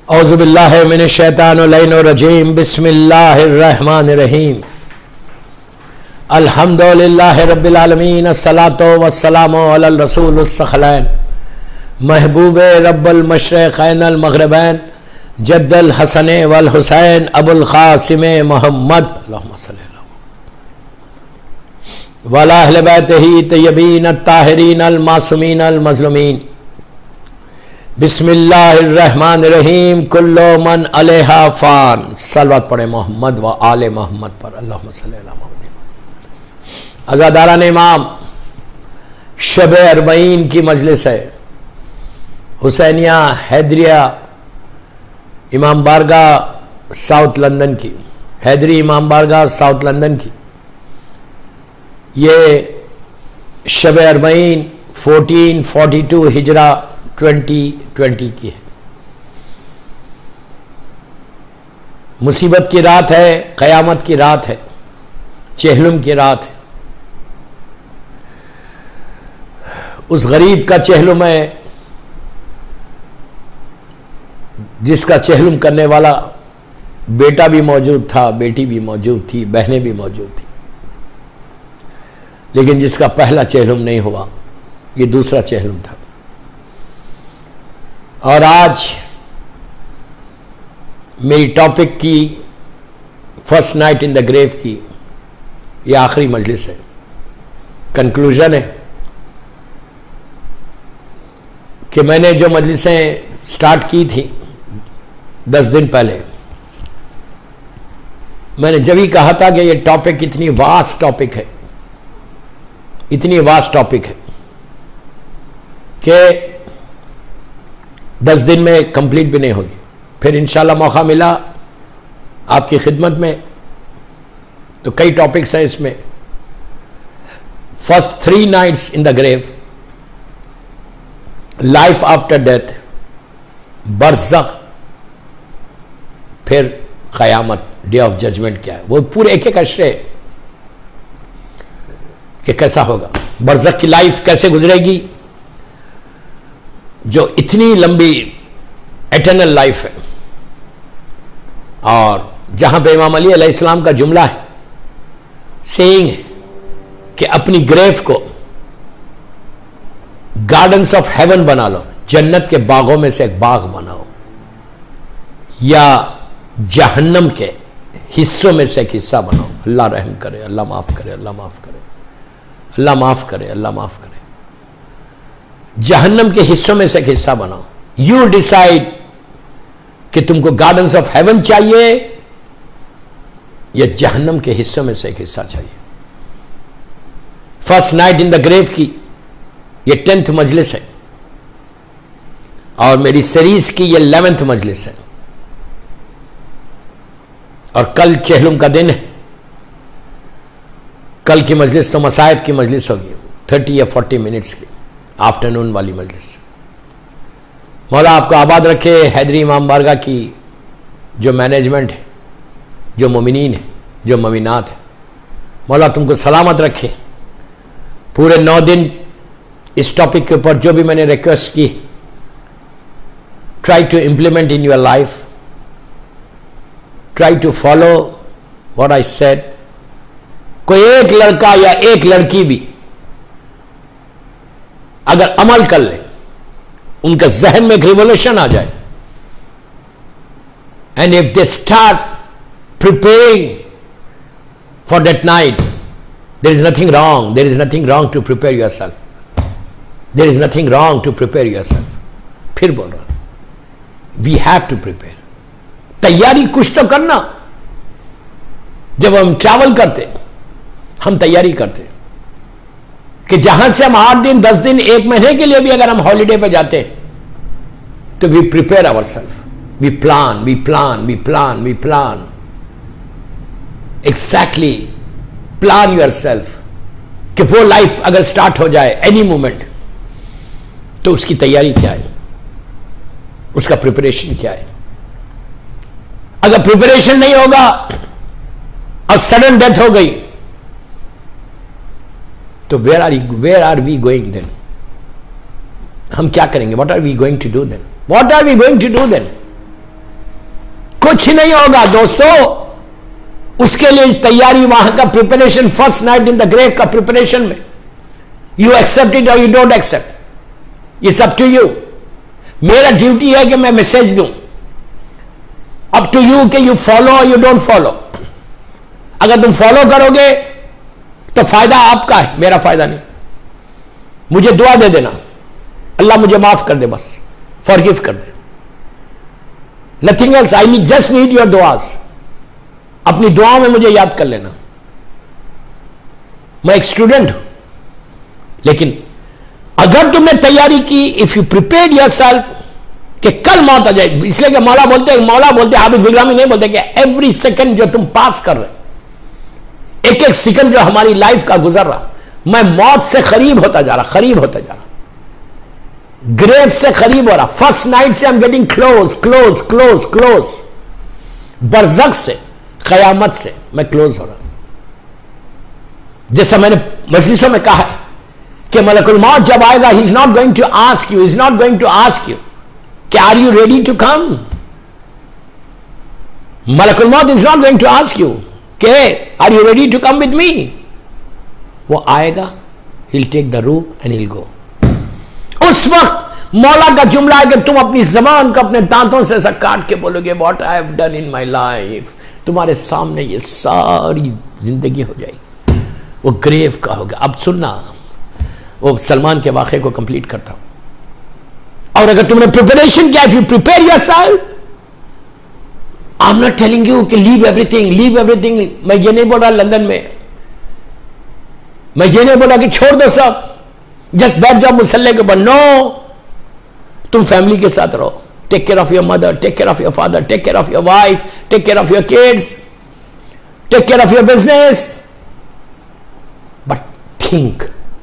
اعوذ باللہ من الشیطان اللعین الرجیم بسم اللہ الرحمن الرحیم الحمدللہ رب العالمین الصلاۃ والسلام علی الرسول الثقلین محبوب رب المشرقین المغربین جد الحسن والحسین ابو القاسم محمد اللہم صلی اللہ وعلی اہل بیتہ طیبین الطاہرین المعصومین المظلومین بسم اللہ الرحمن الرحیم کل من علیہا فان صلوات پڑھیں محمد و آل محمد پر اللہم صلی اللہ محمد۔ عزاداران امام شب اربعین کی مجلس ہے حسینیہ حیدریہ امام بارگاہ ساؤتھ لندن کی، حیدری امام بارگاہ ساؤتھ لندن کی۔ یہ شب اربعین 1442 ہجرہ 2020 کی ہے۔ مصیبت کی رات ہے، قیامت کی رات ہے، چہلم کی رات ہے۔ اس غریب کا چہلم ہے جس کا چہلم کرنے والا بیٹا بھی موجود تھا، بیٹی بھی موجود تھی، بہنیں بھی موجود تھیں، لیکن جس کا پہلا چہلم نہیں ہوا، یہ دوسرا چہلم تھا۔ اور آج میری ٹاپک کی فرسٹ نائٹ ان دا گریو کی یہ آخری مجلس ہے، کنکلوژن ہے کہ میں نے جو مجلسیں سٹارٹ کی تھی 10 دن پہلے، میں نے جب ہی کہا تھا کہ یہ ٹاپک اتنی واسٹ ٹاپک ہے، اتنی واسٹ ٹاپک ہے کہ 10 دن میں کمپلیٹ بھی نہیں ہوگی۔ پھر انشاءاللہ موقع ملا آپ کی خدمت میں تو کئی ٹاپکس ہیں اس میں۔ First 3 nights in the grave, life after death, برزخ، پھر قیامت، ڈے آف ججمنٹ کیا ہے، وہ پورے ایک ایک اشرے کہ کیسا ہوگا، برزخ کی لائف کیسے گزرے گی جو اتنی لمبی ایٹرنل لائف ہے، اور جہاں پہ امام علی علیہ السلام کا جملہ ہے، سیئنگ ہے کہ اپنی گریو کو گارڈنز آف ہیون بنا لو، جنت کے باغوں میں سے ایک باغ بناؤ، یا جہنم کے حصوں میں سے ایک حصہ بناؤ۔ اللہ رحم کرے، اللہ معاف کرے، اللہ معاف کرے، اللہ معاف کرے، اللہ معاف کرے۔ جہنم کے حصوں میں سے ایک حصہ بناؤ۔ یو ڈیسائیڈ کہ تم کو گارڈنز آف ہیون چاہیے یا جہنم کے حصوں میں سے ایک حصہ چاہیے۔ فرسٹ نائٹ ان دا گریو کی یہ 10th مجلس ہے، اور میری سیریز کی یہ 11th مجلس ہے، اور کل چہلم کا دن ہے۔ کل کی مجلس تو مسائب کی مجلس ہوگی، 30 یا 40 منٹس کی آفٹرنون والی مجلس۔ مولا آپ کو آباد رکھے، حیدری امام بارگاہ کی جو مینجمنٹ ہے، جو مومنین ہے، جو مومنات ہیں، مولا تم کو سلامت رکھے۔ پورے 9 دن اس ٹاپک کے اوپر جو بھی میں نے ریکویسٹ کی، try to implement in your life, try to follow what I said. کوئی ایک لڑکا یا ایک لڑکی بھی اگر عمل کر لے، ان کے ذہن میں ایک ریولیوشن آ جائے، and if they start preparing for that night, there is nothing wrong, there is nothing wrong to prepare yourself, there is nothing wrong to prepare yourself. پھر بول رہا ہوں، وی ہیو ٹو پریپیئر۔ تیاری کچھ تو کرنا۔ جب ہم ٹریول کرتے، ہم تیاری کرتے کہ جہاں سے ہم 8 دن 10 دن 1 مہینے کے لیے بھی اگر ہم ہالیڈے پہ جاتے تو we prepare our self, we plan, we plan, we plan, we plan, exactly plan yourself کہ وہ لائف اگر سٹارٹ ہو جائے اینی مومنٹ تو اس کی تیاری کیا ہے، اس کا پریپریشن کیا ہے۔ اگر پریپریشن نہیں ہوگا اور سڈن ڈیتھ ہو گئی تو where are we going then? ہم کیا کریں گے؟ What are we going to do then? What are we going to do then? کچھ نہیں ہوگا دوستو. اس کے لیے تیاری وہاں کا preparation, first night in the grave کا پریپریشن میں, یو ایکسپٹ اٹ اور you don't accept, it's up to you. میرا ڈیوٹی ہے کہ میں میسج دوں, اپ ٹو یو کہ یو فالو اور یو ڈونٹ فالو. اگر تم فالو کرو گے تو فائدہ آپ کا ہے, میرا فائدہ نہیں. مجھے دعا دے دینا, اللہ مجھے معاف کر دے, بس فارگیو کر دے. Nothing else, I just need your دعاز. اپنی دعاؤں میں مجھے یاد کر لینا. میں ایک اسٹوڈنٹ ہوں, لیکن اگر تم نے تیاری کی, if you prepared yourself کہ کل موت آ جائے, اس لیے کہ مولا بولتے حافظ بغرامی نہیں بولتے کہ ایوری سیکنڈ جو تم پاس کر رہے, ایک ایک سیکنڈ جو ہماری لائف کا گزر رہا, میں موت سے قریب ہوتا جا رہا, گریو سے قریب ہو رہا. فرسٹ نائٹ سے I'm getting close. برزخ سے, قیامت سے میں کلوز ہو رہا. جیسا میں نے مجلسوں میں کہا ہے کہ ملک الموت جب آئے گا, he is not going to ask you کہ are you ready to come. ملک الموت is not going to ask you کہ are you ready to come with me. وہ آئے گا, he'll take the rope and he'll go. اس وقت مولا کا جملہ ہے کہ تم اپنی زبان کو اپنے دانتوں سے ایسا کاٹ کے بولو گے what I have done in my life. تمہارے سامنے یہ ساری زندگی ہو جائے گی. وہ گریو کا ہوگا. اب سننا, وہ سلمان کے واقعے کو کمپلیٹ کرتا ہوں. اور اگر تم نے پریپریشن کیا, if you prepare yourself, I'm not telling you کہ leave everything. میں یہ نہیں بول رہا لندن میں, میں یہ نہیں بول رہا کہ چھوڑ دو سب, جسٹ بیٹھ جاؤ مسلح کے اوپر. نو, تم فیملی کے ساتھ رہو. Take care of your mother, take care of your father, take care of your wife, take care of your kids, take care of your business. But think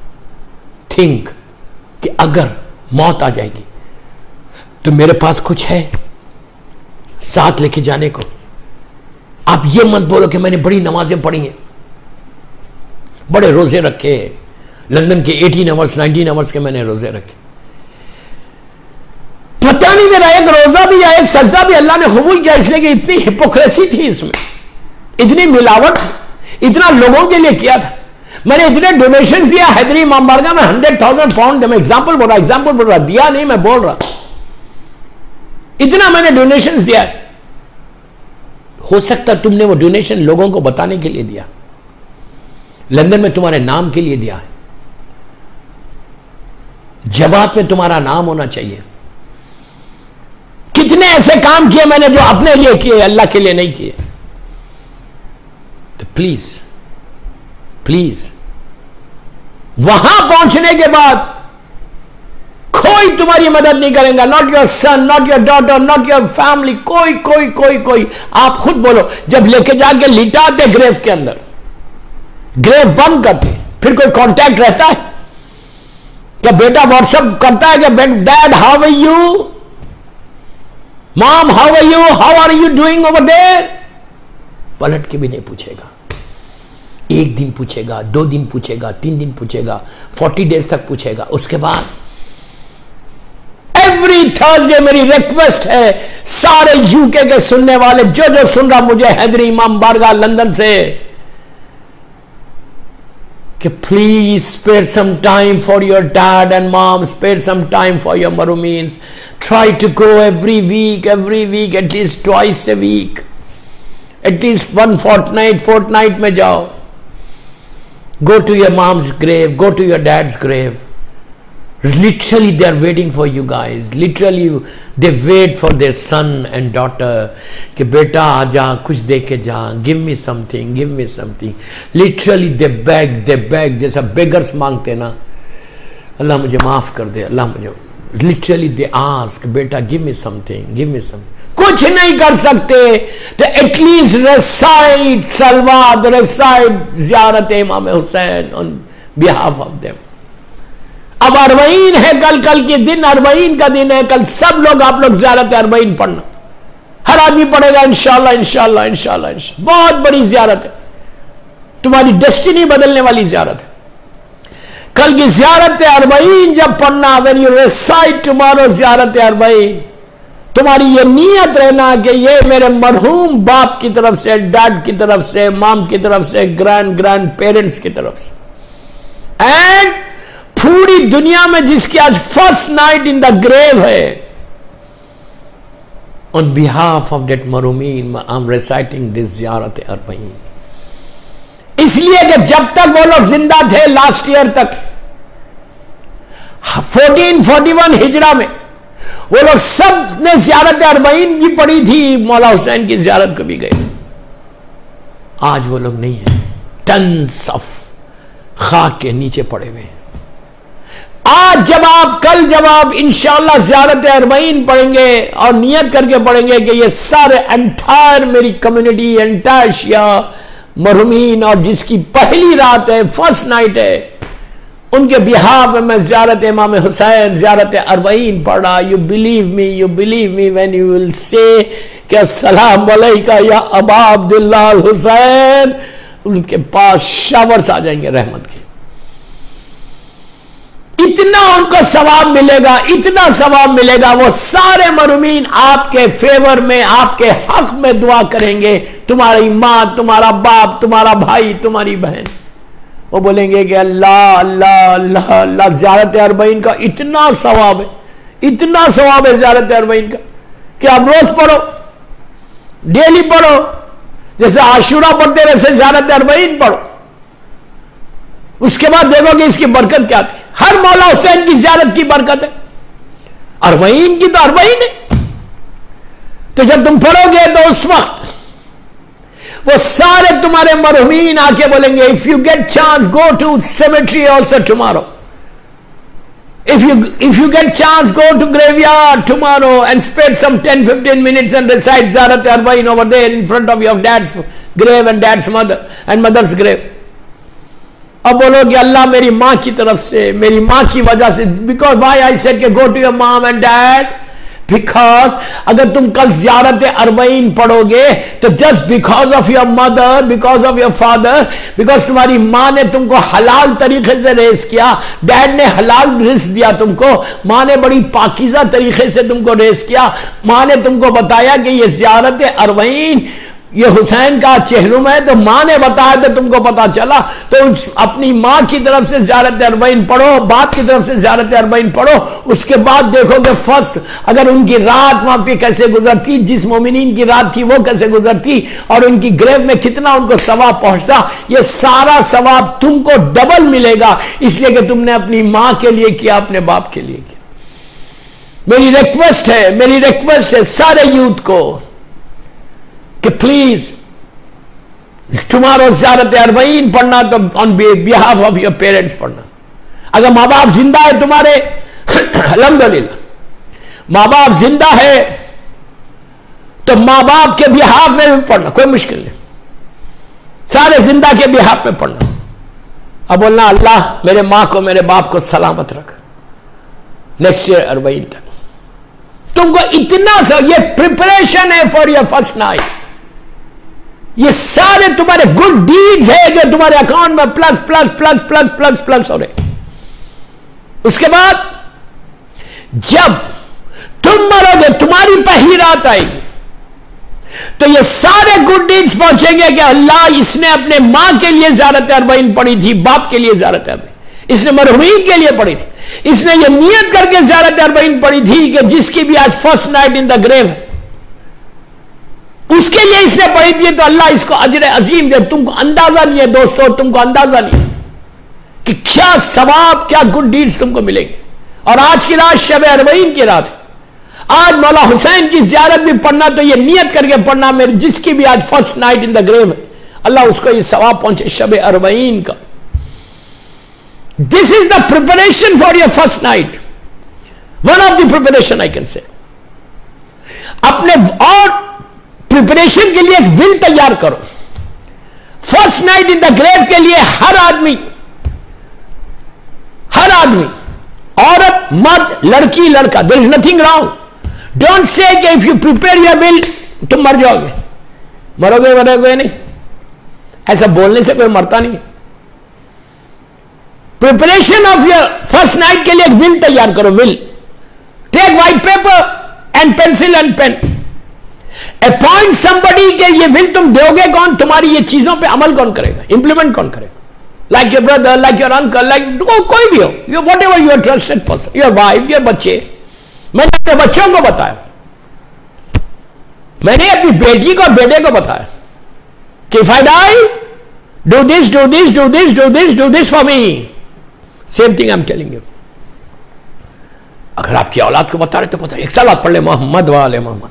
کہ اگر موت آ جائے گی تو میرے پاس کچھ ہے ساتھ لے کے جانے کو. آپ یہ مت بولو کہ میں نے بڑی نمازیں پڑھی ہیں, بڑے روزے رکھے, لندن کے 18 آورز 19 آورز کے میں نے روزے رکھے. پتہ نہیں میرا ایک روزہ بھی یا ایک سجدہ بھی اللہ نے قبول کیا, اس لیے کہ اتنی ہپوکریسی تھی اس میں, اتنی ملاوٹ, اتنا لوگوں کے لیے کیا تھا. میں نے اتنے ڈونیشنز دیا حیدری امام بارگاہ میں, 100,000 پاؤنڈ. میں ایگزامپل بول رہا, دیا نہیں میں بول رہا, اتنا میں نے ڈونیشنز دیا. ہو سکتا تم نے وہ ڈونیشن لوگوں کو بتانے کے لیے دیا, لندن میں تمہارے نام کے لیے دیا ہے, جواب میں تمہارا نام ہونا چاہیے. کتنے ایسے کام کیے میں نے جو اپنے لیے کیے, اللہ کے لیے نہیں کیے. تو پلیز وہاں پہنچنے کے بعد کوئی تمہاری مدد نہیں کرے گا. Not your son, not your daughter, not your family, کوئی. آپ خود بولو, جب لے کے جا کے لٹاتے گریو کے اندر, گریو بند کرتے, پھر کوئی کانٹیکٹ رہتا ہے کیا؟ بیٹا واٹس ایپ کرتا ہے کہ dad how are you, mom how are you, how are you doing over there? پلٹ کے بھی نہیں پوچھے گا. ایک دن پوچھے گا, 2 دن پوچھے گا, 3 دن پوچھے گا, 40 ڈیز تک پوچھے گا. اس کے بعد ایوری تھرسڈے میری ریکویسٹ ہے سارے UK کے سننے والے, جو سن رہا مجھے حیدری امام بارگاہ لندن سے, کہ please spare some time for your dad and mom, spare some time for your مرحومینز. Try to go every week, at least twice a week, at least 1 fortnight میں جاؤ. Go to your mom's grave, go to your dad's grave. Literally they are waiting for you guys. Literally they wait for their son and daughter کہ بیٹا آ جا, کچھ دے کے جا, give me something. Literally they beg جیسا beggars مانگتے نا, اللہ مجھے معاف کر دے, اللہ مجھے. Literally they ask, beta give me something. کچھ نہیں کر سکتے تو ایٹ لیسٹ ریسائٹ سلوات, ریسائٹ زیارت امام حسین on behalf of them. اب 40 ہے, کل کے دن 40 کا دن ہے, کل سب لوگ آپ لوگ زیارت 40 پڑھنا, ہر آدمی پڑھے گا انشاءاللہ. بہت بڑی زیارت ہے, تمہاری ڈیسٹینی بدلنے والی زیارت ہے. کل کی زیارت 40 جب پڑھنا, when you recite tomorrow زیارت 40, تمہاری یہ نیت رہنا کہ یہ میرے مرحوم باپ کی طرف سے، ڈیڈ کی طرف سے، مام کی طرف سے، گرینڈ پیرنٹس کی طرف سے، اینڈ پوری دنیا میں جس کی آج فرسٹ نائٹ ان دا گریو ہے، on behalf of that marhumin I'm reciting this زیارت اربعین. اس لیے کہ جب تک وہ لوگ زندہ تھے لاسٹ ایئر تک 1441 ہجرہ میں وہ لوگ سب نے زیارت اربعین بھی پڑھی تھی، مولا حسین کی زیارت کو بھی گئے تھے. آج وہ لوگ نہیں ہیں، ٹنس آف خاک کے نیچے پڑے ہوئے ہیں. آج جب آپ انشاءاللہ زیارت اربعین پڑھیں گے اور نیت کر کے پڑھیں گے کہ یہ سارے انٹائر میری کمیونٹی، انٹائر شیعہ مرحومین، اور جس کی پہلی رات ہے، فرسٹ نائٹ ہے، ان کے بہاف میں میں زیارت امام حسین، زیارت اربعین پڑھ رہا. You believe me when you will say کہ السلام علیکہ یا ابا عبداللہ الحسین، ان کے پاس شاورز آ جائیں گے رحمت کے. اتنا ان کو ثواب ملے گا، اتنا ثواب ملے گا. وہ سارے مرحومین آپ کے فیور میں، آپ کے حق میں دعا کریں گے. تمہاری ماں، تمہارا باپ، تمہارا بھائی، تمہاری بہن، وہ بولیں گے کہ اللہ اللہ اللہ اللہ. زیارت اربعین کا اتنا ثواب ہے، اتنا ثواب ہے زیارت اربعین کا کہ آپ روز پڑھو، ڈیلی پڑھو. جیسے عاشورہ پڑھتے ویسے زیارت اربعین پڑھو. اس کے بعد دیکھو کہ اس کی برکت کیا تھی. ہر مولا حسین کی زیارت کی برکت ہے، اربعین کی تو اربعین ہے. تو جب تم پڑھو گے تو اس وقت وہ سارے تمہارے مرحومین آ کے بولیں گے if you get chance go to cemetery also tomorrow. If you get chance, go to graveyard tomorrow and spend some 10-15 minutes and recite Ziyārat Arba'īn over there in front of your dad's grave and dad's mother and mother's grave. اب بولو کہ اللہ میری ماں کی طرف سے، میری ماں کی وجہ سے. بیکاز why I said کہ go to your mom and dad, because اگر تم کل زیارت اربعین پڑھو گے تو just because of your mother, because of your father, because تمہاری ماں نے تم کو حلال طریقے سے ریز کیا، ڈیڈ نے حلال رزق دیا تم کو، ماں نے بڑی پاکیزہ طریقے سے تم کو ریز کیا، ماں نے تم کو بتایا کہ یہ زیارت اربعین یہ حسین کا چہلم ہے، تو ماں نے بتایا تو تم کو پتا چلا. تو اپنی ماں کی طرف سے زیارت اربعین پڑھو، باپ کی طرف سے زیارت اربعین پڑھو. اس کے بعد دیکھو کہ فرسٹ اگر ان کی رات وہاں پہ کیسے گزرتی، جس مومنین کی رات تھی وہ کیسے گزرتی، اور ان کی گریو میں کتنا ان کو ثواب پہنچتا. یہ سارا ثواب تم کو ڈبل ملے گا، اس لیے کہ تم نے اپنی ماں کے لیے کیا، اپنے باپ کے لیے کیا. میری ریکویسٹ ہے سارے یوتھ کو کہ پلیز تمہارا زیارت اربعین پڑھنا تو on behalf of your parents پڑھنا. اگر ماں باپ زندہ ہے تمہارے الحمدللہ، ماں باپ زندہ ہے تو ماں باپ کے بہاف میں بھی پڑھنا، کوئی مشکل نہیں. سارے زندہ کے بہاف میں پڑھنا. اب بولنا اللہ میرے ماں کو، میرے باپ کو سلامت رکھ نیکسٹ ایئر اربعین تک. تم کو اتنا سا یہ پریپریشن ہے فار یور فرسٹ نائٹ. یہ سارے تمہارے گڈ ڈیڈز ہے جو تمہارے اکاؤنٹ میں plus plus plus plus plus plus ہو رہے. اس کے بعد جب تم مرو گے، تمہاری پہلی رات آئے گی، تو یہ سارے گڈ ڈیڈز پہنچیں گے کہ اللہ اس نے اپنے ماں کے لیے زیارت اربعین پڑھی تھی، باپ کے لیے زیارت اربعین، اس نے مرحومین کے لیے پڑھی تھی، اس نے یہ نیت کر کے زیارت اربعین پڑھی تھی کہ جس کی بھی آج فرسٹ نائٹ ان دا گریو ہے اس کے لیے اس نے پڑھی تھی، تو اللہ اس کو اجر عظیم دے. تم کو اندازہ نہیں ہے دوستو، تم کو اندازہ نہیں کہ کیا ثواب، کیا گڈ ڈیڈز تم کو ملے گی. اور آج کی رات شب اربعین کی رات ہے. آج مولا حسین کی زیارت بھی پڑھنا تو یہ نیت کر کے پڑھنا میرے جس کی بھی آج فرسٹ نائٹ ان دا گریو ہے، اللہ اس کو یہ ثواب پہنچے شب اربعین کا. This is the preparation for your first night. One of the preparation I can say. اپنے اور پریپریشن کے لیے ایک ول تیار کرو. فرسٹ نائٹ ان دا گریو کے لیے ہر آدمی، عورت، مرد، لڑکی، لڑکا، there is nothing wrong. Don't say کہ if you prepare your will تم مر جاؤ گے. مرو گے نہیں، ایسا بولنے سے کوئی مرتا نہیں. Preparation of your first night کے لیے ایک ول تیار کرو. Will take white paper and pencil and pen. Appoint somebody کہ یہ will تم دو گے کون, تمہاری یہ چیزوں پہ عمل کون کرے گا, امپلیمنٹ کون کرے گا, like your brother, like your uncle, like کوئی بھی ہو, whatever your trusted person, your wife, your بچے. میں نے اپنے بچوں کو بتایا, میں نے اپنی بیٹی کو بیٹے کو بتایا کہ if I die, do this, do this, do this, do this, do this for me. Same thing I'm telling you. اگر آپ کی اولاد کو بتا رہے تو بتا رہے, ایک سال بعد پڑھ لے محمد والے محمد.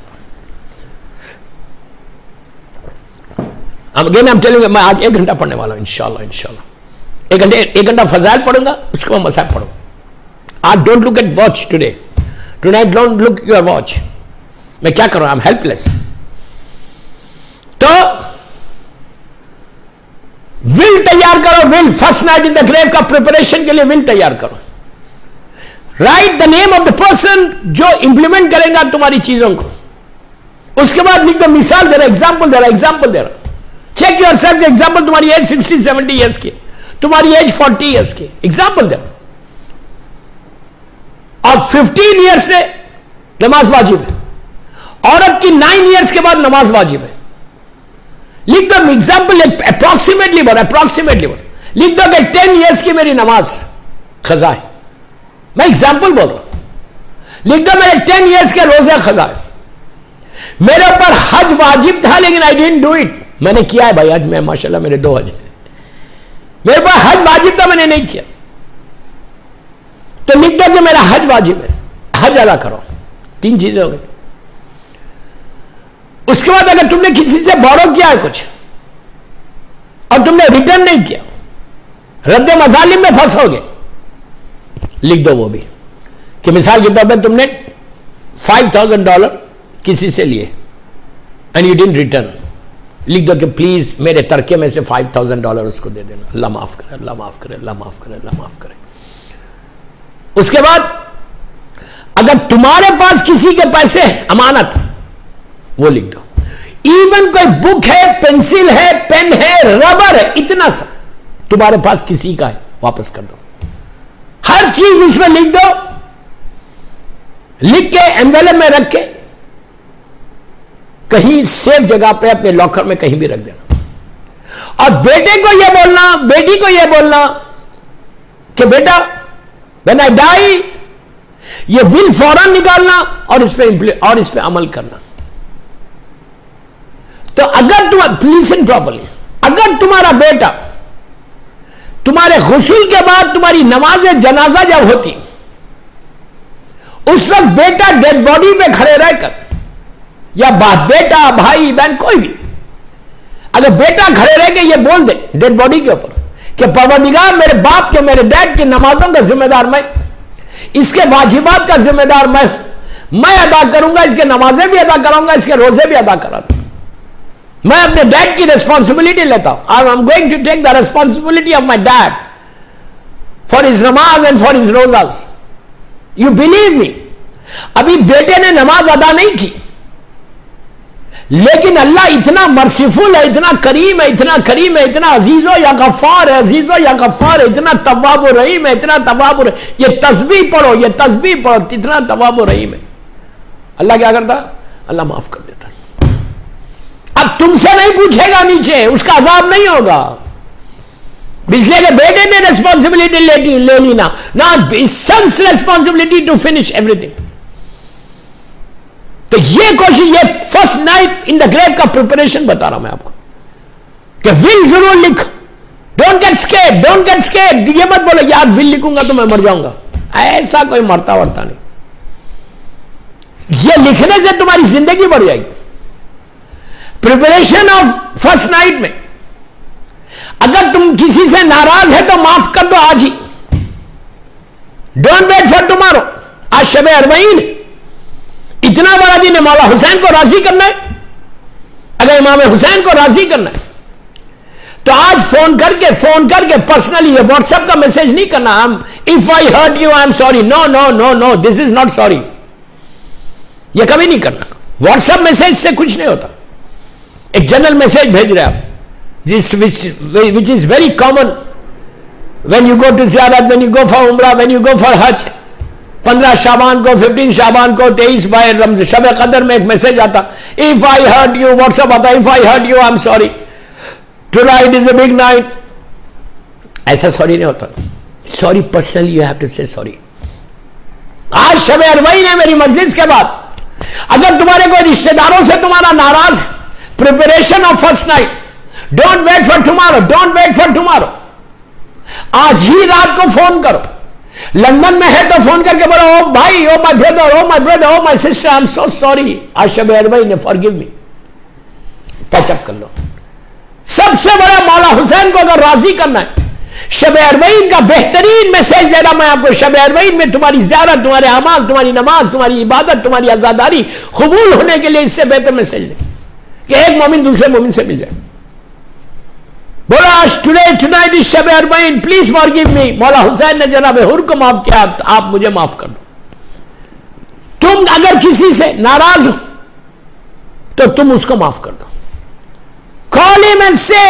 Again I'm telling you, میں آج 1 گھنٹہ پڑھنے والا ہوں انشاءاللہ. 1 گھنٹہ فضائل پڑھوں گا, اس کو میں مصائب پڑھوں. آج don't look at watch today, tonight don't look your watch. میں کیا کروں, آئی ایم ہیلپ لیس. تو ول تیار کرو, will first night in the grave کا پریپریشن کے لیے ول تیار کرو. Write the name of the person جو امپلیمنٹ کرے گا تمہاری چیزوں کو. اس کے بعد لکھ دو مثال دے رہا, ایگزامپل دے رہا. Check yourself. ایگزامپل تمہاری ایج 60-70 ایئرس کی, تمہاری ایج 40 ایئرس کی, ایگزامپل دے رہا. اور 15 ایئرس سے نماز واجب ہے, عورت کی 9 ایئرس کے بعد نماز واجب ہے. لکھ دو ایگزامپل, اپروکسیمیٹلی لکھ دو کہ 10 ایئرس کی میری نماز قضا ہے. میں ایگزامپل بول رہا ہوں. لکھ دو میرے 10 ایئرس کے روزے قضا ہے. میرے اوپر حج واجب تھا لیکن آئی ڈونٹ ڈو اٹ. میں نے کیا ہے بھائی حج, میں ماشاءاللہ میرے 2 حج ہیں. میرے اوپر حج واجب تھا, میں نے نہیں کیا. تو لکھ دو کہ میرا حج واجب ہے, حج ادا کرو. 3 چیزیں ہو گئی. اس کے بعد اگر تم نے کسی سے بورو کیا ہے کچھ اور تم نے ریٹرن نہیں کیا, رد مظالم میں پھنسو گے, لکھ دو وہ بھی کہ مثال کے طور پہ تم نے $5,000 کسی سے لیے اینڈ یو ڈنٹ ریٹرن. لکھ دو کہ پلیز میرے ترکے میں سے $5,000 اس کو دے دینا, اللہ معاف کرے, اللہ معاف کرے, اللہ معاف کرے, اللہ معاف کرے. اس کے بعد اگر تمہارے پاس کسی کے پیسے امانت, وہ لکھ دو. ایون کوئی بک ہے, پینسل ہے, پین ہے, ربر ہے, اتنا سا تمہارے پاس کسی کا ہے, واپس کر دو. ہر چیز اس میں لکھ دو, لکھ کے انویلپ میں رکھ کے کہیں سیف جگہ پہ اپنے لاکر میں کہیں بھی رکھ دینا. اور بیٹے کو یہ بولنا, بیٹی کو یہ بولنا کہ بیٹا when I die, یہ ول فوراً نکالنا اور اس پہ عمل کرنا. تو اگر تم لسن پراپرلی, اگر تمہارا بیٹا تمہارے غسل کے بعد تمہاری نماز جنازہ جب ہوتی, اس وقت بیٹا ڈیڈ باڈی پہ کھڑے رہ کر, یا بیٹا بھائی بہن کوئی بھی, اگر بیٹا کھڑے رہ کے یہ بول دے ڈیڈ باڈی کے اوپر کہ پروردگار میرے باپ کے, میرے ڈیڈ کی نمازوں کا ذمہ دار میں, اس کے واجبات کا ذمہ دار میں ادا کروں گا, اس کے نمازیں بھی ادا کراؤں گا, اس کے روزے بھی ادا کرا دوں. میں اپنے ڈیڈ کی ریسپانسبلٹی لیتا ہوں. I am going to take the responsibility of my dad for his نماز اینڈ فار ہز روزاز. یو بلیو می, ابھی بیٹے نے نماز ادا نہیں کی, لیکن اللہ اتنا مرسیفل ہے, اتنا کریم ہے, اتنا کریم ہے, اتنا عزیز و یا غفار ہے, عزیز و یا غفار ہے, اتنا تواب و رحیم ہے, اتنا تواب و رحیم. یہ تسبیح پڑھو, یہ تسبیح پڑھو, اتنا تواب و رحیم ہے. اللہ کیا کرتا, اللہ معاف کر دیتا. اب تم سے نہیں پوچھے گا نیچے, اس کا عذاب نہیں ہوگا, اس لیے کہ بیٹے نے ریسپانسبلٹی لے لی نا, sense responsibility to finish everything. تو یہ کوشش, یہ first night in the grave کا پریپریشن بتا رہا ہوں میں آپ کو کہ ول ضرور لکھ. Don't get scared, don't get scared. یہ مت بولو یار ول لکھوں گا تو میں مر جاؤں گا, ایسا کوئی مرتا ورتا نہیں. یہ لکھنے سے تمہاری زندگی بڑھ جائے گی. پریپریشن آف فرسٹ نائٹ میں اگر تم کسی سے ناراض ہے تو معاف کر دو آج ہی. Don't wait for tomorrow. آج شب اربعین, اتنا بڑا دن ہے, مولا حسین کو راضی کرنا ہے. اگر امام حسین کو راضی کرنا ہے تو آج فون کر کے پرسنلی, یہ واٹس ایپ کا میسج نہیں کرنا. If I hurt you I am sorry. No no no no, this is not sorry. یہ کبھی نہیں کرنا. واٹس ایپ میسج سے کچھ نہیں ہوتا. ایک جنرل میسج بھیج رہے آپ, which is very common when you go to زیارت, when you go for عمرہ, when you go for حج. 15 شعبان کو 15 شعبان کو 23 بائی شب قدر میں ایک میسج آتا, if I hurt you, WhatsApp آتا, if I hurt you I am sorry, tonight is a big night. ایسا سوری نہیں ہوتا. Sorry personally you have to say sorry. آج شب اربعین ہے میری مجلس کے بعد, اگر تمہارے کوئی رشتہ داروں سے تمہارا ناراض, preparation of first night, don't wait for tomorrow, don't wait for tomorrow, آج ہی رات کو فون کرو. لندن میں ہے تو فون کر کے بولو, او بھائی, oh my brother, oh my brother, oh my sister, I am so sorry, آج شب اربعین ہے, فارگیو می. پیچ اپ کر لو. سب سے بڑا مولا حسین کو اگر راضی کرنا ہے, شب اربعین کا بہترین میسج دے رہا میں آپ کو. شب اربعین میں تمہاری زیارت, تمہارے اعمال, تمہاری نماز, تمہاری عبادت, تمہاری عزاداری قبول ہونے کے لیے اس سے بہتر میسج دے کہ ایک مومن دوسرے مومن سے مل جائے. بولا آج ٹونائٹ از شب اربعین, پلیز فارگیو می. مولا حسین نے جناب حر کو معاف کیا, آپ مجھے معاف کر دو. تم اگر کسی سے ناراض ہو تو تم اس کو معاف کر دو. کال ہم اینڈ سے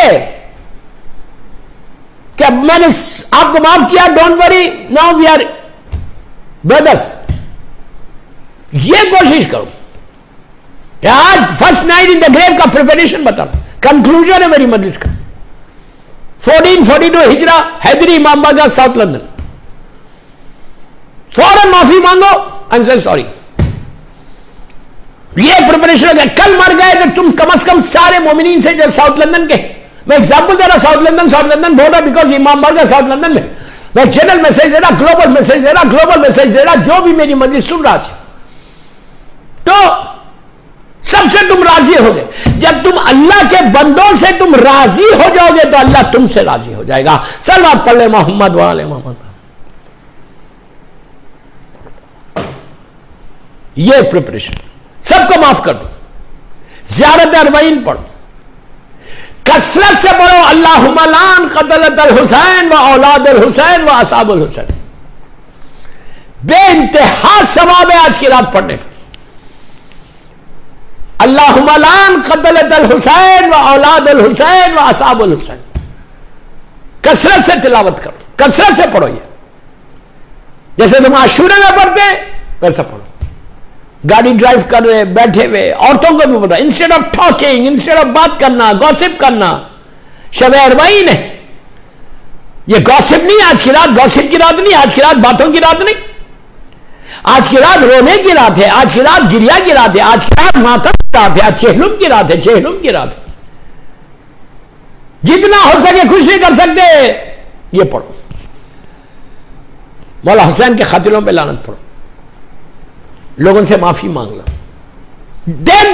کہ میں نے آپ کو معاف کیا, don't worry, now we are brothers. یہ کوشش کرو کہ آج first night in the grave کا پریپریشن بتا رہا, کنکلوژن ہے میری مجلس کا. 1442 ہجرہ, حیدری امام بارگاہ, ساؤتھ لندن. فوراً معافی مانگو, اینڈ سے سوری. یہ پریپریشن ہو گیا. کل مر گئے تو تم کم از کم سارے مومنین سے جو ساؤتھ لندن کے, میں ایگزامپل دے رہا, ساؤتھ لندن بول رہا بیکاز امام بارگاہ ساؤتھ لندن میں, میں جنرل میسج دے رہا, گلوبل میسج دے رہا, گلوبل میسج دے رہا, جو بھی میری مجلس سن رہا تھا. تو سب سے تم راضی ہو گئے. جب تم اللہ کے بندوں سے تم راضی ہو جاؤ گے تو اللہ تم سے راضی ہو جائے گا. صلوات پڑھ لے محمد وعلى محمد. یہ پریپریشن. سب کو معاف کر دو. زیارت اربعین پڑھو, کثرت سے پڑھو. اللہم لعن قتلۃ الحسین و اولاد الحسین و اصحاب الحسین. بے انتہا ثواب ہے آج کی رات پڑھنے کا. اللہم لعن قتلۃ الحسین و اولاد الحسین و اصحاب الحسین. کثرت سے تلاوت کرو, کثرت سے پڑھو. یہ جیسے تم عاشورہ میں پڑھتے ویسا پڑھو. گاڑی ڈرائیو کر رہے, بیٹھے ہوئے, عورتوں کو بھی پڑھو. Instead of talking, instead of بات کرنا, گوسپ کرنا. شب اربعین ہے, یہ گوسپ نہیں. آج کی رات گوسپ کی رات نہیں, آج کی رات باتوں کی رات نہیں. آج کی رات رونے کی رات ہے, آج کی رات گریا کی رات ہے, آج کی رات ماتم کی رات ہے, چہلم کی رات ہے, چہلم کی رات ہے. جتنا ہو سکے خوش نہیں کر سکتے, یہ پڑھو. مولا حسین کے قاتلوں پہ لعنت پڑھو, لوگوں سے معافی مانگ لو. دین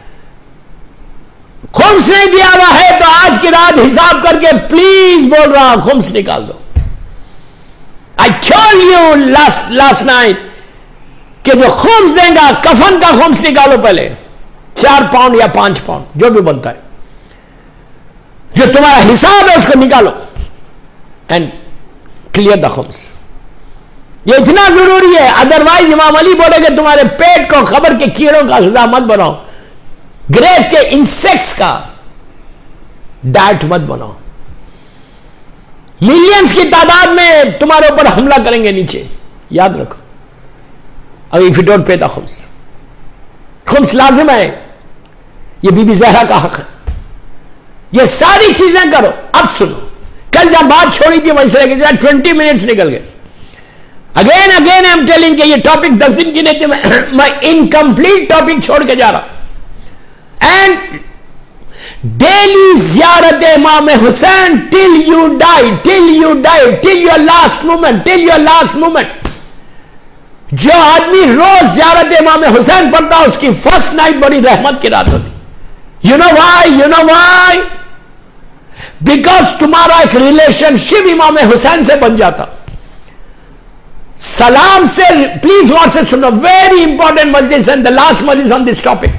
خمس نہیں دیا ہوا ہے تو آج کی رات حساب کر کے پلیز بول رہا ہوں, خمس نکال دو. I told you last night کہ جو خمس دیں گا, کفن کا خمس نکالو پہلے, 4 پاؤنڈ یا 5 پاؤنڈ جو بھی بنتا ہے, جو تمہارا حساب ہے اس کو نکالو اینڈ کلیئر دا خمس. یہ اتنا ضروری ہے. ادروائز امام علی بولے کہ تمہارے پیٹ کو خبر کے کیڑوں کا غذا مت بناؤ, گریو کے انسیکٹس کا ڈائٹ مت بناؤ. ملینز کی تعداد میں تمہارے اوپر حملہ کریں گے نیچے, یاد رکھو. اگر if you don't pay the خمس, خمس لازم ہے. یہ بی بی زہرا کا حق ہے. یہ ساری چیزیں کرو. اب سنو, کل جب بات چھوڑی تھی ویسے 20 منٹس نکل گئے. اگین آئی ایم ٹیلنگ کہ یہ ٹاپک 10 دن کی نہیں تھی, میں انکمپلیٹ ٹاپک چھوڑ کے جا رہا. اینڈ ڈیلی زیارت امام حسین till you die, till you die, till your last moment, till your last moment. جو آدمی روز زیارت امام حسین پڑھتا اس کی فرسٹ نائٹ بڑی رحمت کی رات ہوتی. یو نو وائی, بیکاز تمہارا ایک ریلیشن شپ امام حسین سے بن جاتا. سلام سے پلیز غور سے سنو, ویری امپورٹنٹ مجلس اینڈ دا لاسٹ مجلس آن دس ٹاپک.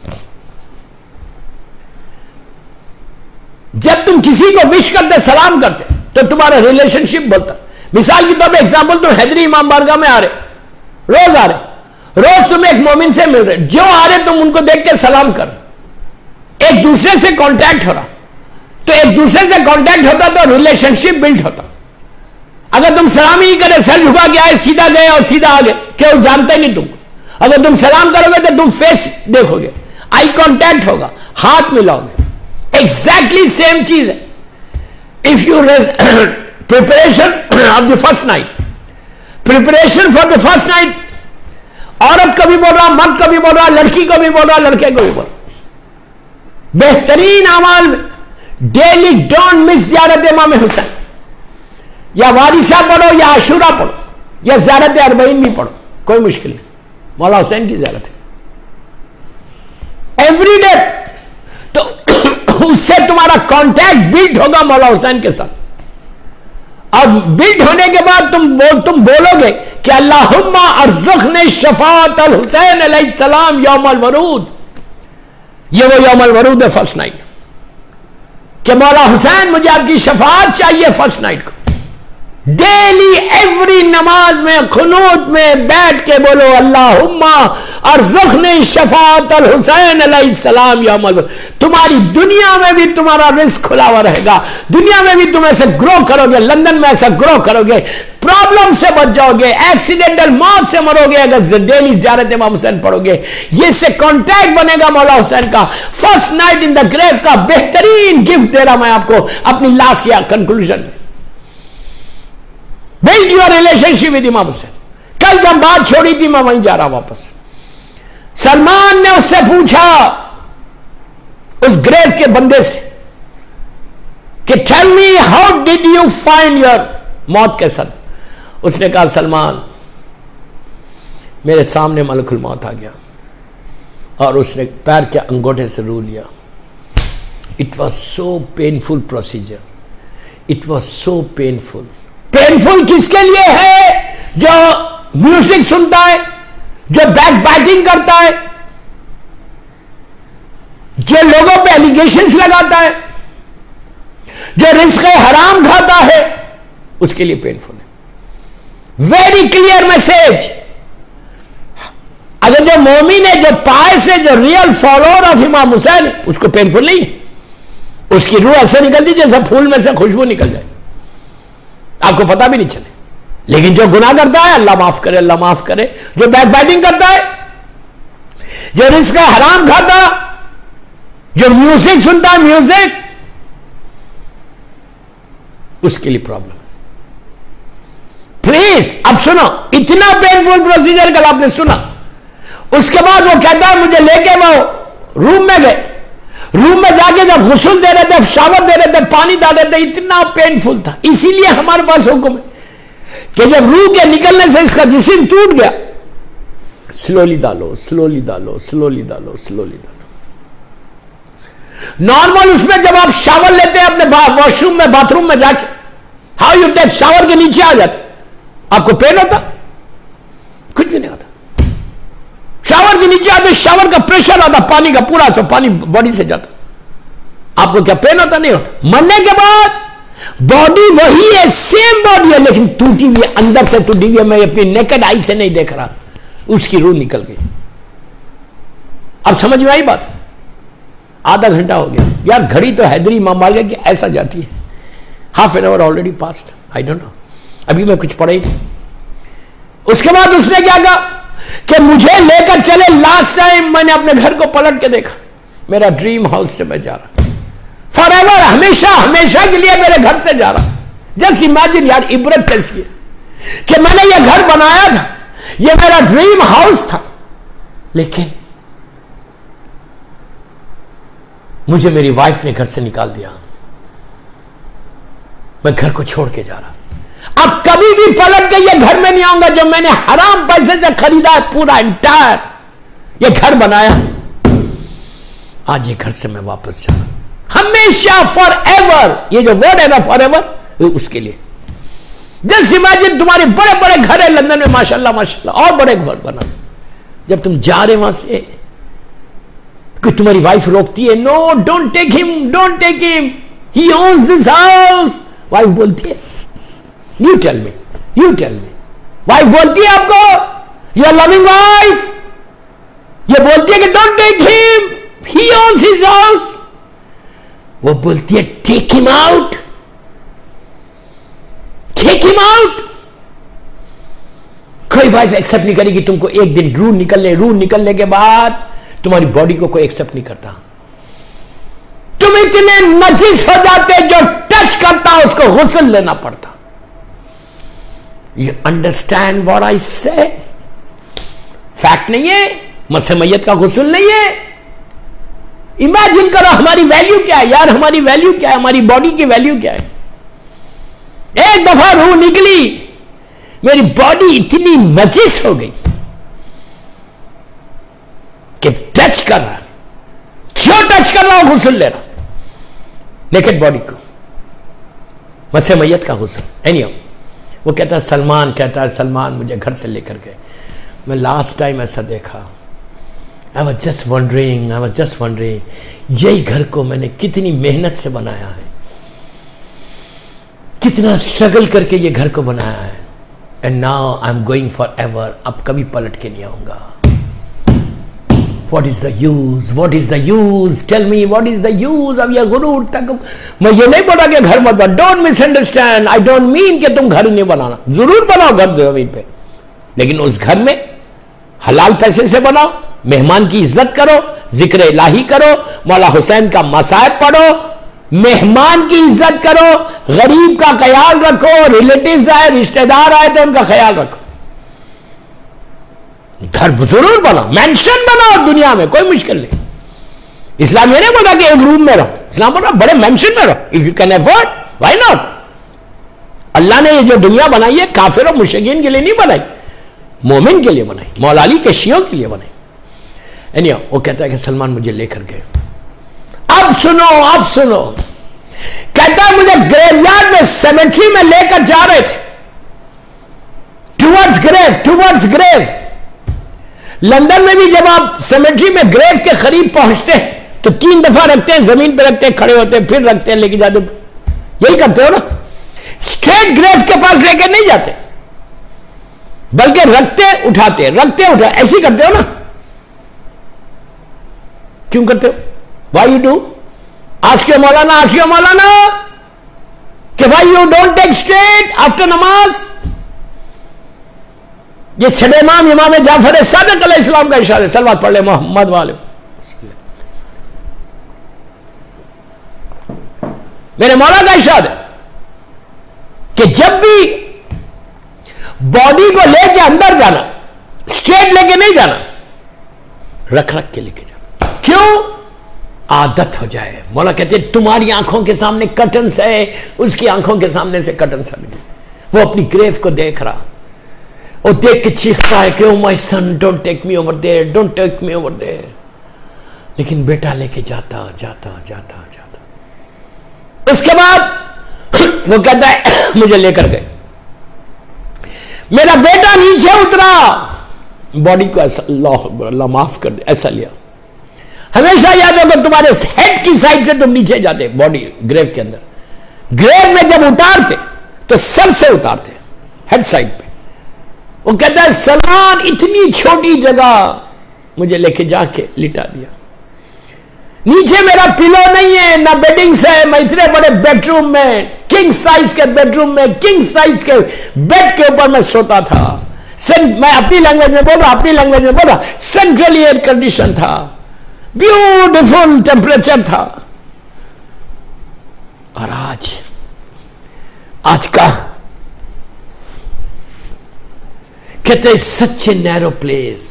جب تم کسی کو وش کرتے, سلام کرتے, تو تمہارا ریلیشن شپ بولتا. مثال کے طور پہ ایگزامپل, تم حیدری امام بارگاہ میں آ رہے, روز آ رہے, روز تم ایک مومن سے مل رہے, جو آ رہے تم ان کو دیکھ کے سلام کر, ایک دوسرے سے کانٹیکٹ ہو رہا. تو ایک دوسرے سے کانٹیکٹ ہوتا تو ریلیشن شپ بلڈ ہوتا. اگر تم سلام ہی کرے سر جھکا کے آئے سیدھا گئے اور سیدھا آ گئے کہ وہ جانتا ہی نہیں تم کو. اگر تم سلام کرو گے تو تم فیس دیکھو گے, آئی کانٹیکٹ ہوگا, ہاتھ ملاؤ گے. ایگزیکٹلی سیم چیز ہے. If you preparation of the first night, preparation for the first night, عورت کو بھی بول رہا, مرد کو بھی بول رہا, لڑکی کو بھی بول رہا, لڑکے کو بھی بول رہا, بہترین اعمال میں ڈیلی ڈونٹ مس زیارت امام حسین. یا وارثہ پڑھو یا عاشورہ پڑھو یا زیارت اربعین بھی پڑھو, کوئی مشکل نہیں. مولا حسین کی زیارت ہے ایوری ڈے, تو اس سے تمہارا کانٹیکٹ بلڈ ہوگا مولا حسین کے ساتھ. اور بلڈ ہونے کے بعد تم بولو گے کہ اللہم ارزقنی شفاعت الحسین علیہ السلام یوم الورود. یہ وہ یوم الورود ہے فرسٹ نائٹ, کہ مولا حسین مجھے آپ کی شفاعت چاہیے فرسٹ نائٹ کو. ڈیلی ایوری نماز میں قنوت میں بیٹھ کے بولو اللہم ارزقنی شفاعت الحسین علیہ السلام یوم الورود. تمہاری دنیا میں بھی تمہارا رزق کھلا ہوا رہے گا, دنیا میں بھی تم ایسے گرو کرو گے, لندن میں ایسا گرو کرو گے, پرابلم سے بچ جاؤ گے, ایکسیڈنٹل موت سے مرو گے اگر ڈیلی زیارت امام حسین پڑھو گے. یہ سے کانٹیکٹ بنے گا مولا حسین کا. First night in the grave کا بہترین گفٹ دے رہا میں آپ کو اپنی لاسٹ یا کنکلوژن میں. Build your relationship with امام حسین. کل جب بات چھوڑی تھی میں وہیں جا رہا واپس. سلمان نے اس سے پوچھا, اس گریو کے بندے سے, کہ tell me how did you find your موت کے ساتھ. اس نے کہا سلمان میرے سامنے ملک الموت آ گیا اور اس نے پیر کے انگوٹھے سے رو لیا. It was so painful procedure, it was so painful. Painful کس کے لیے ہے؟ جو میوزک سنتا ہے, جو بیک بیٹنگ کرتا ہے, جو لوگوں پہ ایلیگیشنز لگاتا ہے, جو رزق حرام کھاتا ہے, اس کے لیے پینفل ہے. Very clear message. اگر جو مومن ہے, جو پائے سے, جو ریئل فالوور آف امام حسین ہے, اس کو پینفل نہیں ہے. اس کی روح ایسے نکلتی جیسے پھول میں سے خوشبو نکل جائے, آپ کو پتا بھی نہیں چلے. لیکن جو گناہ کرتا ہے, اللہ معاف کرے, اللہ معاف کرے, جو بیک بیٹنگ کرتا ہے, جو رزق حرام کھاتا, جو میوزک سنتا ہے, میوزک, اس کے لیے پرابلم. پلیز اب سنو, اتنا پینفل پروسیجر کل آپ نے سنا. اس کے بعد وہ کہتا ہے مجھے لے کے وہ روم میں گئے, روم میں جا کے جب غسل دے رہے تھے, شاور دے رہے تھے, پانی ڈال رہے تھے, اتنا پینفل تھا. اسی لیے ہمارے پاس حکم ہے کہ جب روح کے نکلنے سے اس کا جسم ٹوٹ گیا, سلولی ڈالو, سلولی ڈالو, سلولی ڈالو, سلولی ڈالو. نارمل اس میں جب آپ شاور لیتے ہیں اپنے واش روم میں, باتھ روم میں جا کے, ہاؤ یو ٹیک شاور کے نیچے آ جاتے, آپ کو پین ہوتا؟ کچھ بھی نہیں ہوتا. شاور کے نیچے آتے, شاور کا پریشر آتا, پانی کا پورا سا پانی باڈی سے جاتا, آپ کو کیا پین ہوتا؟ نہیں ہوتا. مرنے کے بعد باڈی وہی ہے, سیم باڈی ہے, لیکن ٹوٹی ہوئی ہے, اندر سے ٹوٹی ہوئی ہے. میں اپنی نیکڈ آئی سے نہیں دیکھ رہا, اس کی روح نکل گئی. اب سمجھ میں آئی بات؟ آدھا گھنٹہ ہو گیا یار, گھڑی تو حیدری امام آ گیا کہ ایسا جاتی ہے. Half an hour already passed, I don't know. ابھی میں کچھ پڑھا ہی نہیں. اس کے بعد اس نے کیا کہا کہ مجھے لے کر چلے. لاسٹ ٹائم میں نے اپنے گھر کو پلٹ کے دیکھا, میرا ڈریم ہاؤس سے میں جا رہا, فار ایور, ہمیشہ ہمیشہ کے لیے میرے گھر سے جا رہا. جسٹ امیجن یار, عبرت کیسی ہے کہ میں نے یہ گھر بنایا تھا, یہ میرا ڈریم ہاؤس تھا, لیکن مجھے میری وائف نے گھر سے نکال دیا. میں گھر کو چھوڑ کے جا رہا. اب کبھی بھی پلٹ کے یہ گھر میں نہیں آؤں گا جو میں نے حرام پیسے سے خریدا ہے, پورا انٹائر یہ گھر بنایا. آج یہ گھر سے میں واپس جا رہا ہوں, ہمیشہ, فار ایور. یہ جو ورڈ ہے نا فار ایور, اس کے لیے. جسٹ امیجن تمہارے بڑے بڑے گھر ہیں لندن میں, ماشاءاللہ ماشاءاللہ, اور بڑے گھر بنا. جب تم جا رہے وہاں سے, کہ تمہاری وائف روکتی ہے, نو ڈونٹ ٹیک ہم, don't take him, he owns this house. Wife بولتی ہے, you tell me, you tell me. Wife بولتی ہے آپ کو, یو آر لونگ وائف, یہ بولتی ہے کہ don't take him, he one's his house. وہ بولتی ہے ٹیک ہم آؤٹ, ٹیک ٹیک ہم آؤٹ. کوئی وائف ایکسپٹ نہیں کرے گی تم کو. ایک دن روح نکلنے کے بعد تمہاری باڈی کو کوئی ایکسپٹ نہیں کرتا. تم اتنے نجس ہو جاتے جو ٹچ کرتا اس کو غسل لینا پڑتا. یو انڈرسٹینڈ واٹ آئی سے؟ فیکٹ نہیں ہے، مسح میت کا غسل نہیں ہے. امیجن کرو ہماری ویلیو کیا ہے یار، ہماری ویلیو کیا ہے، ہماری باڈی کی ویلیو کیا ہے. ایک دفعہ روح نکلی، میری باڈی اتنی نجس ہو گئی کہ ٹچ کر رہا، کیوں ٹچ کر رہا ہوں؟ غسل لے رہا نیکڈ باڈی کو، مسح میت کا غسل. اینیو وہ کہتا ہے سلمان مجھے گھر سے لے کر گئے. میں لاسٹ ٹائم ایسا دیکھا. I was just wondering یہی گھر کو میں نے کتنی محنت سے بنایا ہے، کتنا اسٹرگل کر کے یہ گھر کو بنایا ہے. And now I'm going forever. اب کبھی پلٹ کے نہیں آؤں گا. What is the use? Tell me what is the use of your غرور تک. میں یہ نہیں بولا کہ گھر مت بنا. Don't misunderstand. I don't mean کہ تم گھر نہیں بنانا. ضرور بناؤ گھر زمین پہ، لیکن اس گھر میں حلال پیسے سے بناؤ، مہمان کی عزت کرو، ذکر الہی کرو، مولا حسین کا مصائب پڑھو، مہمان کی عزت کرو، غریب کا خیال رکھو، ریلیٹیوز آئے، رشتہ دار آئے تو ان کا خیال رکھو. گھر ضرور بناؤ، مینشن بناؤ دنیا میں، کوئی مشکل نہیں. اسلام یہ نہیں بولا کہ ایک روم میں رہو، اسلام بولا بڑے مینشن میں رہو. If you can afford why not. اللہ نے یہ جو دنیا بنائی ہے کافر اور مشرکین کے لیے نہیں بنائی، مومن کے لیے بنائی، مولا علی کے شیعوں کے لیے بنائی. وہ کہتا ہے کہ سلمان مجھے لے کر گئے. اب سنو کہتا ہے مجھے گریو یارڈ میں سیمیٹری میں لے کر جا رہے تھے، ٹوورڈز گریو. لندن میں بھی جب آپ سیمیٹری میں گریو کے قریب پہنچتے ہیں تو 3 دفعہ رکھتے ہیں، زمین پہ رکھتے ہیں، کھڑے ہوتے ہیں، پھر رکھتے ہیں، لے کے جاتے. یہی کرتے ہو نا. اسٹریٹ گریو کے پاس لے کے نہیں جاتے، بلکہ رکھتے اٹھاتے، ایسے کرتے ہو نا. کیوں کرتے ہو؟ Why you do? Ask your مولانا کہ why you don't take straight after نماز. یہ چھٹے امام جعفر صادق علیہ السلام کا ارشاد ہے. صلوات پڑھ لے محمد والے. میرے مولا کا ارشاد ہے کہ جب بھی باڈی کو لے کے اندر جانا، اسٹریٹ لے کے نہیں جانا، رکھ کے لے کے جانا. کیوں؟ عادت ہو جائے. مولا کہتے ہیں تمہاری آنکھوں کے سامنے کرٹنس ہے، اس کی آنکھوں کے سامنے سے کرٹنس ہٹ گئے. وہ اپنی گریو کو دیکھ رہا، وہ دیکھ کے چیختا ہے کہ او my son don't take me over there. لیکن بیٹا لے کے جاتا. اس کے بعد وہ کہتا ہے مجھے لے کر گئے. میرا بیٹا نیچے اترا، باڈی کو ایسا، اللہ معاف کر دے، ایسا لیا. ہمیشہ یاد ہوگا تمہارے ہیڈ کی سائڈ سے تم نیچے جاتے باڈی گریو کے اندر. گریو میں جب اتارتے تو سر سے اتارتے، ہیڈ سائڈ پہ. وہ کہتا ہے سلمان اتنی چھوٹی جگہ مجھے لے کے جا کے لٹا دیا. نیچے میرا پلو نہیں ہے، نہ بیڈنگز ہے. میں اتنے بڑے بیڈ روم میں، کنگ سائز کے بیڈ روم میں، کنگ سائز کے بیڈ کے اوپر میں سوتا تھا. میں اپنی لینگویج میں بول رہا، سینٹرل ایئر کنڈیشن تھا، بیوٹیفل ٹیمپریچر تھا. اور آج کا کہتے سچ اے نیرو پلیس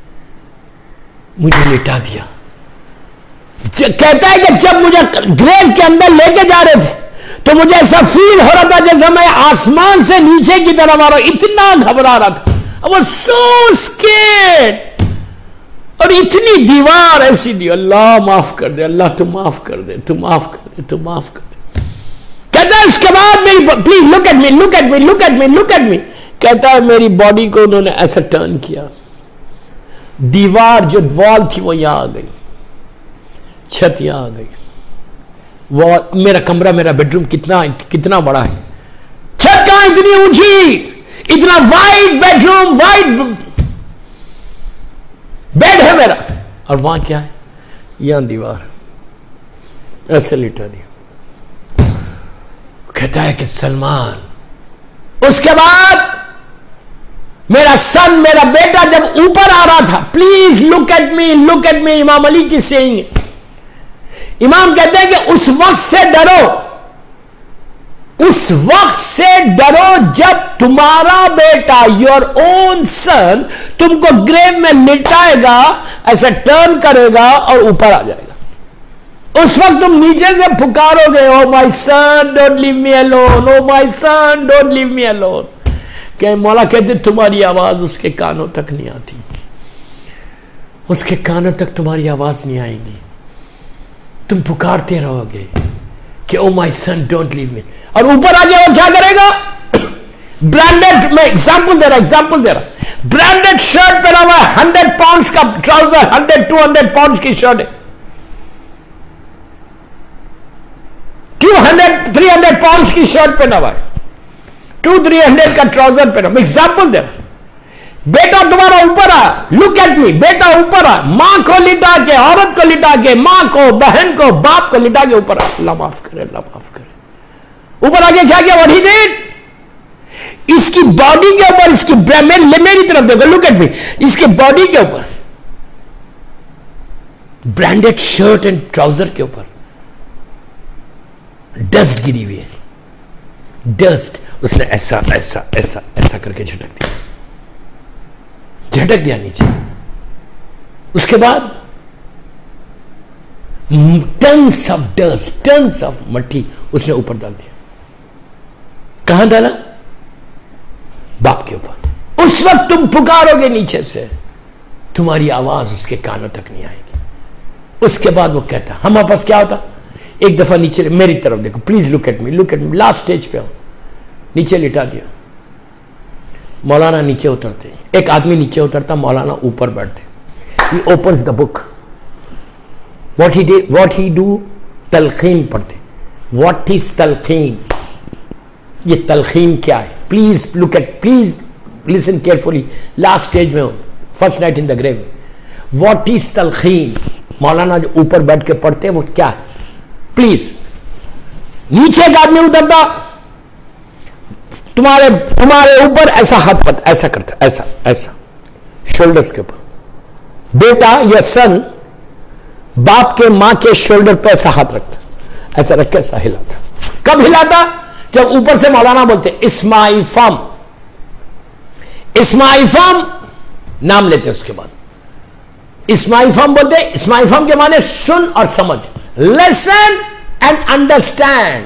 مجھے لٹا دیا. کہتا ہے کہ جب مجھے گریو کے اندر لے کے جا رہے تھے تو مجھے ایسا فیل ہو رہا تھا جیسے میں آسمان سے نیچے کی طرف آ رہا ہوں. اتنا گھبرا رہا تھا. I was so scared. اور اتنی دیوار ایسی دی. اللہ معاف کر دے، اللہ تو معاف کر دے. کہتا ہے اس کے بعد میری پلیز لک ایٹ می. کہتا ہے میری باڈی کو انہوں نے ایسا ٹرن کیا، دیوار جو وال تھی وہ یہاں آ گئی، چھت یہاں آ گئی. میرا کمرہ، میرا بیڈ روم کتنا بڑا ہے، چھت کہاں اتنی اونچی، اتنا wide bedroom, wide bed ہے میرا، اور وہاں کیا ہے، یہاں دیوار. ایسے لٹا دیا. کہتا ہے کہ سلمان اس کے بعد میرا سن، میرا بیٹا جب اوپر آ رہا تھا، please look at me, look at me, امام علی کی سیئنگ ہے. امام کہتے ہیں کہ اس وقت سے ڈرو، اس وقت سے ڈرو جب تمہارا بیٹا، یور اون سن، تم کو گریو میں لٹائے گا، ایسا ٹرن کرے گا اور اوپر آ جائے گا. اس وقت تم نیچے سے پکارو گے، oh my son don't leave me alone, oh my son don't leave me alone. کہ مولا کہتے تمہاری آواز اس کے کانوں تک نہیں آتی، اس کے کانوں تک تمہاری آواز نہیں آئے گی. تم پکارتے رہو گے کہ او مائی سن ڈونٹ لیو می، اور اوپر آ جائے وہ کیا کرے گا؟ برانڈیڈ، میں ایگزامپل دے رہا، برانڈیڈ شرٹ پہنا ہوا ہے، 100 پاؤنڈز کا ٹراؤزر، 100-200 پاؤنڈز کی شرٹ ہے، 200-300 پاؤنڈز کی شرٹ پہنا ہوا ہے، 200-300 کا ٹراؤزر پہنا. میں ایگزامپل دے رہا. بیٹا تمہارا اوپر آ، لک ایٹ می، بیٹا اوپر آ، ماں کو لٹا کے، عورت کو لٹا کے، ماں کو، بہن کو، باپ کو لٹا کے اوپر آ، اللہ معاف کرے، اللہ معاف کرے. اوپر آ کے کیا کیا؟ واٹ ہی ڈیڈ، اس کی باڈی کے اوپر، اس کی میری طرف دیکھو، لک ایٹ می، اس کی باڈی کے اوپر برانڈیڈ شرٹ اینڈ ٹراؤزر کے اوپر ڈسٹ گری ہوئی ہے، ڈسٹ. اس نے ایسا ایسا ایسا ایسا کر کے جھٹک دیا نیچے. اس کے بعد tons of dust, tons of مٹی اس نے اوپر ڈال دیا. کہاں ڈالا؟ باپ کے اوپر. اس وقت تم پکارو گے نیچے سے، تمہاری آواز اس کے کانوں تک نہیں آئے گی. اس کے بعد وہ کہتا، ہم واپس کیا ہوتا؟ ایک دفعہ نیچے، میری طرف دیکھو please, look at me, look at me. Last stage پہ ہو، نیچے لٹا دیا. مولانا نیچے اترتے، ایک آدمی نیچے اترتا، مولانا اوپر بیٹھتے. He opens the book. What he do? تلقین پڑھتے. واٹ از تلقین؟ یہ تلقین کیا ہے؟ Please look at, please listen carefully. Last stage میں ہو، first night in the grave. What is تلقین؟ مولانا جو اوپر بیٹھ کے پڑھتے وہ کیا ہے؟ پلیز. نیچے ایک آدمی اترتا، تمہارے اوپر ایسا ہاتھ پت، ایسا کرتا، ایسا ایسا شولڈرز کے اوپر. بیٹا یا سن باپ کے، ماں کے شولڈر پہ ایسا ہاتھ رکھتا، ایسا رکھ کے ایسا ہلاتا. کب ہلاتا؟ جب اوپر سے مولانا بولتے اسماعیل فام، اسماعیل فام نام لیتے. اس کے بعد اسماعیل فام بولتے. اسماعیل فام کے معنی سن اور سمجھ، listen and understand,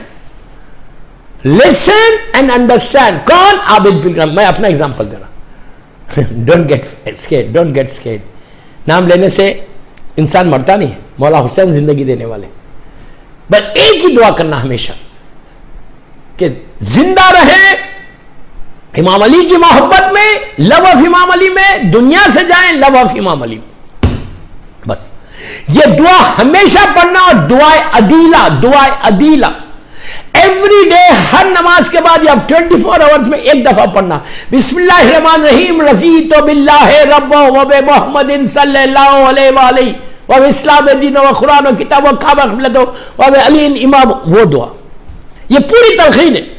listen and understand. کون؟ عابد پلگرم. میں اپنا ایگزامپل دے رہا. Don't get scared, don't get scared. نام لینے سے انسان مرتا نہیں ہے، مولا حسین زندگی دینے والے. بس ایک ہی دعا کرنا ہمیشہ کہ زندہ رہے امام علی کی محبت میں، لو آف امام علی میں، دنیا سے جائیں لو آف امام علی. بس یہ دعا ہمیشہ پڑھنا. اور دعائے عدیلہ، دعائے عدیلہ ایوری ڈے، ہر نماز کے بعد یا 24 آورز میں ایک دفعہ پڑھنا. بسم اللہ الرحمن الرحیم، رضیت باللہ رب و بمحمد صلی اللہ علیہ وآلہ و اسلام دین و قرآن و کتاب و کعبہ قبلت و علی امام. وہ دعا، یہ پوری تلقین ہے.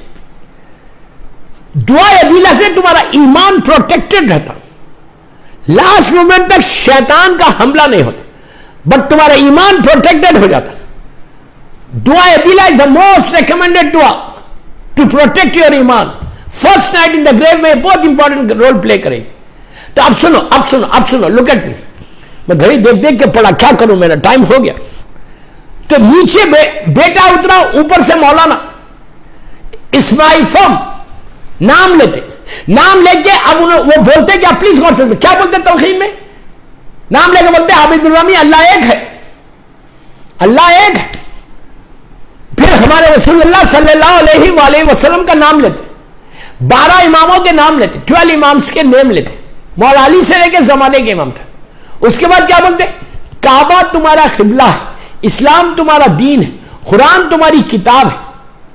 دعا عدیلہ سے تمہارا ایمان پروٹیکٹڈ رہتا، لاسٹ مومنٹ تک شیطان کا حملہ نہیں ہوتا، بٹ تمہارا ایمان پروٹیکٹڈ ہو جاتا. دعا عدیلہ از دا موسٹ ریکمینڈیڈ دعا ٹو پروٹیکٹ یور ایمان. First night in the grave میں بہت انپورٹنٹ رول پلے کرے گی. تو اب سنو، لک ایٹ می. میں گھڑی دیکھ کے پڑھا، کیا کروں، میرا ٹائم ہو گیا. تو نیچے بیٹا اترا، اوپر سے مولانا اسماعیل فم نام لیتے. نام لے کے اب وہ بولتے کیا؟ پلیز غور سے کیا بولتے تلقین میں؟ نام لے کے بولتے عابد الرامی، اللہ ایک ہے، اللہ ایک ہے. پھر ہمارے رسول اللہ صلی اللہ علیہ وآلہ وسلم کا نام لیتے، 12 اماموں کے نام لیتے، 12 امامس کے نیم لیتے. مولا علی سے لے کے زمانے کے امام تھے. اس کے بعد کیا بولتے؟ کعبہ تمہارا قبلہ ہے، اسلام تمہارا دین ہے، قرآن تمہاری کتاب ہے،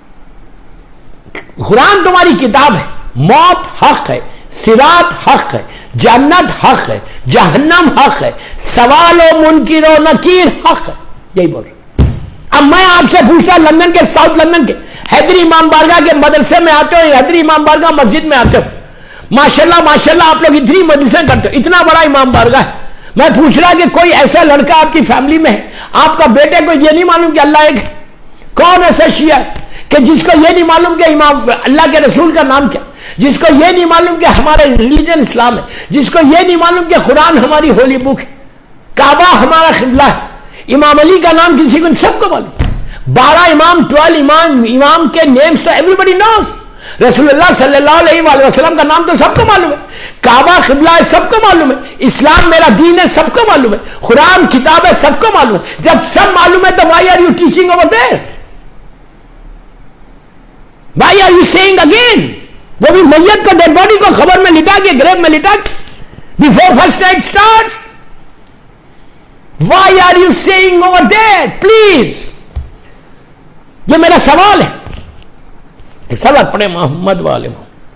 قرآن تمہاری کتاب ہے، موت حق ہے، صراط حق ہے، جنت حق ہے، جہنم حق ہے، سوال و منکر و نکیر حق ہے. یہی بول رہے. اب میں آپ سے پوچھتا، لندن کے، ساؤتھ لندن کے حیدری امام بارگاہ کے مدرسے میں آتے ہو، حیدری امام بارگاہ مسجد میں آتے ہو، ماشاءاللہ ماشاءاللہ آپ لوگ اتنی مدرسیں کرتے ہو، اتنا بڑا امام بارگاہ ہے. میں پوچھ رہا کہ کوئی ایسا لڑکا آپ کی فیملی میں ہے، آپ کا بیٹے کو یہ نہیں معلوم کہ اللہ ایک ہے؟ کون ایسا شیعہ کہ جس کو یہ نہیں معلوم کہ امام اللہ کے رسول کا نام کیا، جس کو یہ نہیں معلوم کہ ہمارے ریلیجن اسلام ہے، جس کو یہ نہیں معلوم کہ قرآن ہماری ہولی بک ہے، کعبہ ہمارا قبلہ ہے، امام علی کا نام کسی کو سب کو معلوم، 12 امام 12 امام کے نیمز تو ایوری بڈی نوز، رسول اللہ صلی اللہ علیہ وآلہ وسلم کا نام تو سب کو معلوم ہے، کعبہ قبلہ ہے سب کو معلوم ہے، اسلام میرا دین ہے سب کو معلوم ہے، قرآن کتاب ہے سب کو معلوم ہے. جب سب معلوم ہے تو why are you teaching over there? Why are you saying again? وہ بھی میت کو ڈیڈ باڈی کو خبر میں لٹا کے گریو میں لٹا کے before first night starts. Why are you saying over there? Please, یہ میرا سوال ہے. ایک سوال پڑھے محمد والے.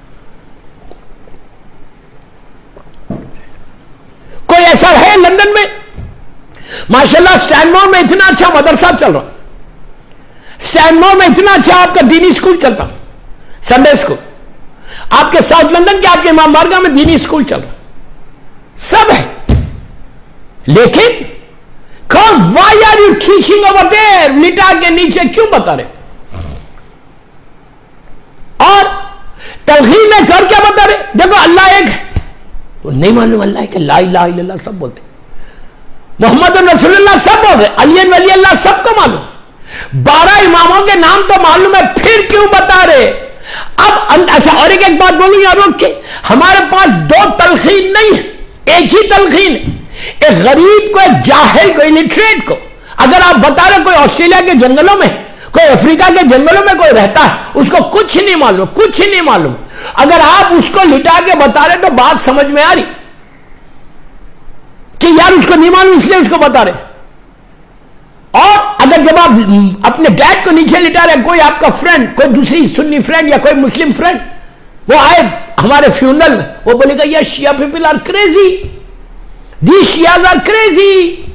کوئی ایسا ہے لندن میں؟ ماشاءاللہ اسٹینمور میں اتنا اچھا مدرسہ چل رہا، اسٹینمور میں اتنا اچھا آپ کا دینی اسکول چلتا، سنڈے اسکول. آپ کے ساؤتھ لندن کے آپ کے امام بارگاہ میں دینی اسکول چل رہا، سب ہے. لیکن کون؟ Why are you teaching over there? لٹا کے نیچے کیوں بتا رہے؟ اور تلخین میں کر کیا بتا رہے؟ دیکھو اللہ ایک ہے، وہ نہیں معلوم اللہ ہے کہ لا الہ الا اللہ سب بولتے، محمد رسول اللہ سب بول رہے، علی ولی اللہ سب کو معلوم، 12 اماموں کے نام تو معلوم ہے، پھر کیوں بتا رہے؟ اب اچھا اور ایک بات بولوں یار کہ ہمارے پاس 2 تلخین نہیں ہے، ایک ہی تلخین ہے. ایک غریب کو، ایک جاہل کو، الٹریٹ کو اگر آپ بتا رہے کوئی آسٹریلیا کے جنگلوں میں، کوئی افریقہ کے جنگلوں میں کوئی رہتا ہے، اس کو کچھ نہیں معلوم، کچھ نہیں معلوم، اگر آپ اس کو لٹا کے بتا رہے تو بات سمجھ میں آ رہی کہ یار اس کو نہیں معلوم اس لیے اس کو بتا رہے. اور اگر جب آپ اپنے ڈیڈ کو نیچے لٹا رہے، کوئی آپ کا فرینڈ، کوئی دوسری سنی فرینڈ یا کوئی مسلم فرینڈ وہ آئے ہمارے فیونرل میں، وہ بولے گا یہ شیعہ پیپل آر کریزی، دی شیعہز آر کریزی.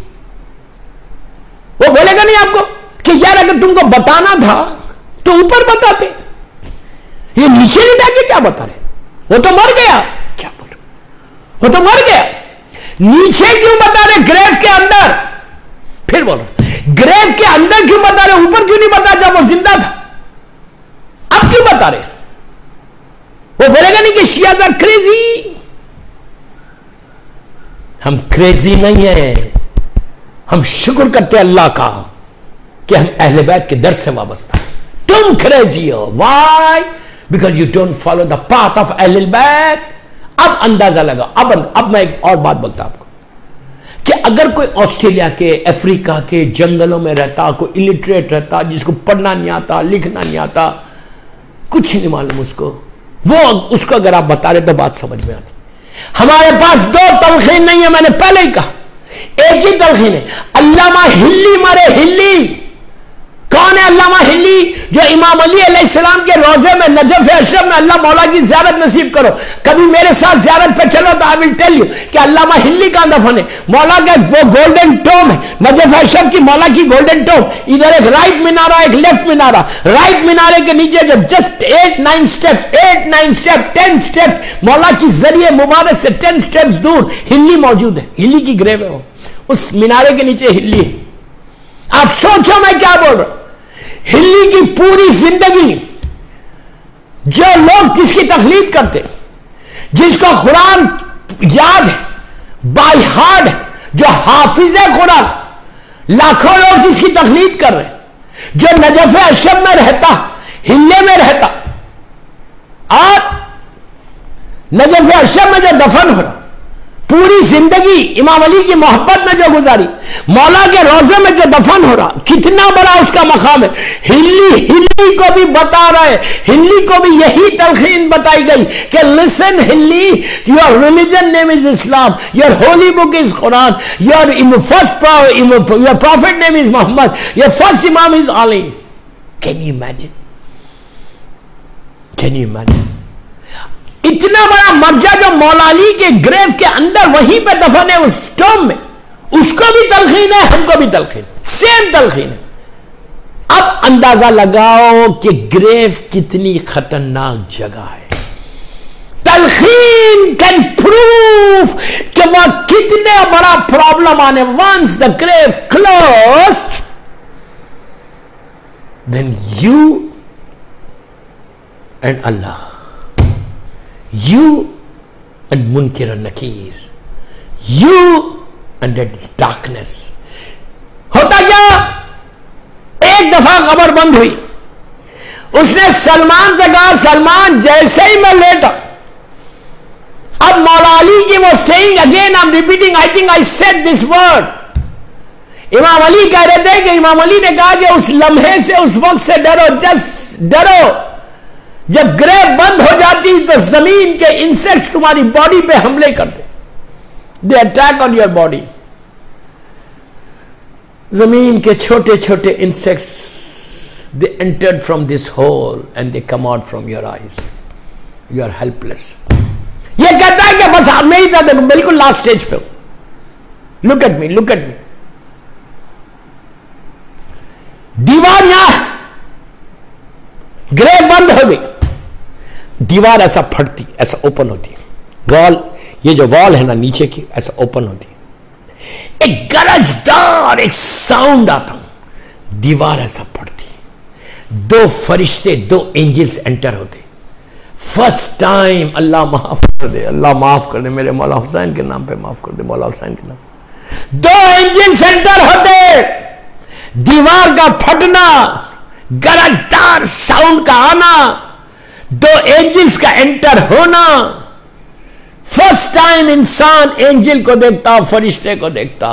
وہ بولے گا نہیں آپ کو کہ یار اگر تم کو بتانا تھا تو اوپر بتاتے، یہ نیچے لٹا کے کیا بتا رہے؟ وہ تو مر گیا. کیا بول رہے؟ وہ تو مر گیا، نیچے کیوں بتا رہے؟ گریو کے اندر. پھر بول رہے گریو کے اندر کیوں بتا رہے؟ اوپر کیوں نہیں بتا جب وہ زندہ تھا؟ اب کیوں بتا رہے؟ وہ بولے گا نہیں کہ شیعہ آر کریزی. ہم کریزی نہیں ہیں، ہم شکر کرتے اللہ کا کہ ہم اہل بیت کے در سے وابستہ ہیں. تم کریزی ہو. Why? Because you don't follow the path of اہل بیت. اب اندازہ لگا. اب میں ایک اور بات بولتا ہوں آپ کو کہ اگر کوئی آسٹریلیا کے، افریقہ کے جنگلوں میں رہتا، کوئی الٹریٹ رہتا جس کو پڑھنا نہیں آتا، لکھنا نہیں آتا، کچھ نہیں معلوم اس کو، وہ اس کو اگر آپ بتا رہے تو بات سمجھ میں آتی. ہمارے پاس 2 تلخین نہیں ہے، میں نے پہلے ہی کہا، ایک ہی تلخین ہے. علامہ ہلی مرے. ہلی کون ہے؟ علامہ ہلی جو امام علی علیہ السلام کے روضے میں نجف اشرف میں اللہ مولا کی زیارت نصیب کرو، کبھی میرے ساتھ زیارت پہ چلو تو آئی ول ٹیل یو کہ علامہ ہلی کا دفن ہے. مولا کا وہ گولڈن ٹوم ہے، نجف اشرف کی مولا کی گولڈن ٹوم. ادھر ایک رائٹ مینارہ، ایک لیفٹ مینارہ. رائٹ مینارے کے نیچے جب جسٹ 8-9 سٹیپس 10 سٹیپس مولا کی ذریعے مبارک سے 10 سٹیپس دور ہلی موجود ہے. ہلی کی گریو ہے، وہ اس مینارے کے نیچے ہلی ہے. آپ سوچو میں کیا بول رہا ہوں. ہلی کی پوری زندگی جو لوگ جس کی تقلید کرتے، جس کو قرآن یاد ہے، بائی ہارڈ ہے، جو حافظ ہے قرآن، لاکھوں لوگ جس کی تقلید کر رہے ہیں، جو نجف اشرف میں رہتا، ہلے میں رہتا، اور نجف اشرف میں جو دفن ہو رہا، پوری زندگی امام علی کی محبت میں جو گزاری، مولا کے روزے میں جو دفن ہو رہا، کتنا بڑا اس کا مقام ہے. ہلی کو بھی بتا رہے، ہلی کو بھی یہی تلخین بتائی گئی کہ لسن ہلی، یور ریلیجن نیم از اسلام، یور ہولی بک از قرآن، یور پروفٹ نیم از محمد، یور فرسٹ امام از علی. Can you imagine? Can you imagine? اتنا بڑا مرجع جو مولا علی کے گریو کے اندر وہیں پہ دفن ہے، اس ٹوم میں، اس کو بھی تلخین ہے، ہم کو بھی تلخین، سیم تلخین ہے. اب اندازہ لگاؤ کہ گریو کتنی خطرناک جگہ ہے. تلخین کین پروف کہ وہ کتنا بڑا پرابلم آنے. Once the grave close then you and اللہ, یو اینڈ منکر و نکیر, یو اینڈ دیٹ ڈارکنیس. ہوتا کیا, ایک دفعہ قبر بند ہوئی, اس نے سلمان سے کہا سلمان جیسے ہی میں لیٹا, اب مولا علی کی وہ saying again I am repeating, I think I said this word. امام علی کہہ رہے تھے کہ امام علی نے کہا کہ اس لمحے سے, اس وقت سے ڈرو, جس ڈرو. جب گریو بند ہو جاتی تو زمین کے انسیکٹس تمہاری باڈی پہ حملے کرتے, they attack on your body. زمین کے چھوٹے چھوٹے insects, they entered from this hole and they come out from your eyes. You are helpless. یہ کہتا ہے کہ بس میری طرح بالکل لاسٹ اسٹیج پہ ہوں. Look at me, look at me. دیوار یہاں گریو بند ہو گئی, دیوار ایسا پھٹتی, ایسا اوپن ہوتی, وال, یہ جو وال ہے نا نیچے کی, ایسا اوپن ہوتی, ایک گرجدار ایک ساؤنڈ آتا, دیوار ایسا پھٹتی, دو فرشتے, دو اینجلز انٹر ہوتے. فرسٹ ٹائم, اللہ معاف کر دے, اللہ معاف کر دے, میرے مولا حسین کے نام پہ معاف کر دے, مولا حسین کے نام, دو اینجلز انٹر ہوتے. دیوار کا پھٹنا, گرجدار ساؤنڈ کا آنا, دو اینجلز کا انٹر ہونا. فرسٹ ٹائم انسان اینجل کو دیکھتا, فرشتے کو دیکھتا.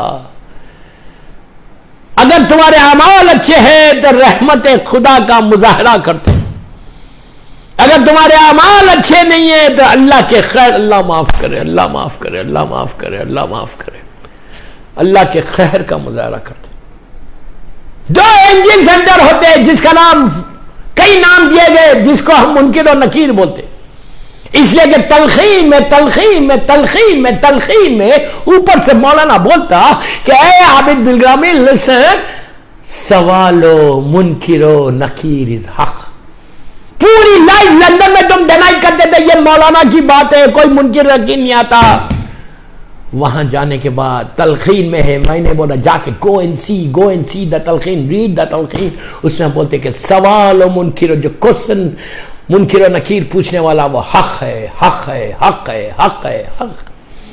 اگر تمہارے اعمال اچھے ہیں تو رحمت خدا کا مظاہرہ کرتے, اگر تمہارے اعمال اچھے نہیں ہیں تو اللہ کے خیر, اللہ معاف کرے, اللہ معاف کرے, اللہ معاف کرے, اللہ معاف کرے, اللہ کے خیر کا مظاہرہ کرتے. دو اینجل سینٹر ہوتے ہیں جس کا نام, کئی نام دیے گئے جس کو ہم منکر و نکیر بولتے, اس لیے کہ تلخین میں تلخین میں تلخین میں تلخین میں اوپر سے مولانا بولتا کہ اے عابد بالگرامی لسن, سوالو منکرو نکیر از حق. پوری لائف لندن میں تم ڈینائی کرتے تھے یہ مولانا کی بات ہے, کوئی منکر نکیر نہیں آتا. وہاں جانے کے بعد تلخین میں ہے, میں نے بولا جا کے go and C the تلخین, read the تلخین. اس میں بولتے کہ سوال و منکر, جو کوشچن منکر و نکیر پوچھنے والا وہ حق ہے, حق ہے, حق ہے, حق ہے, حق.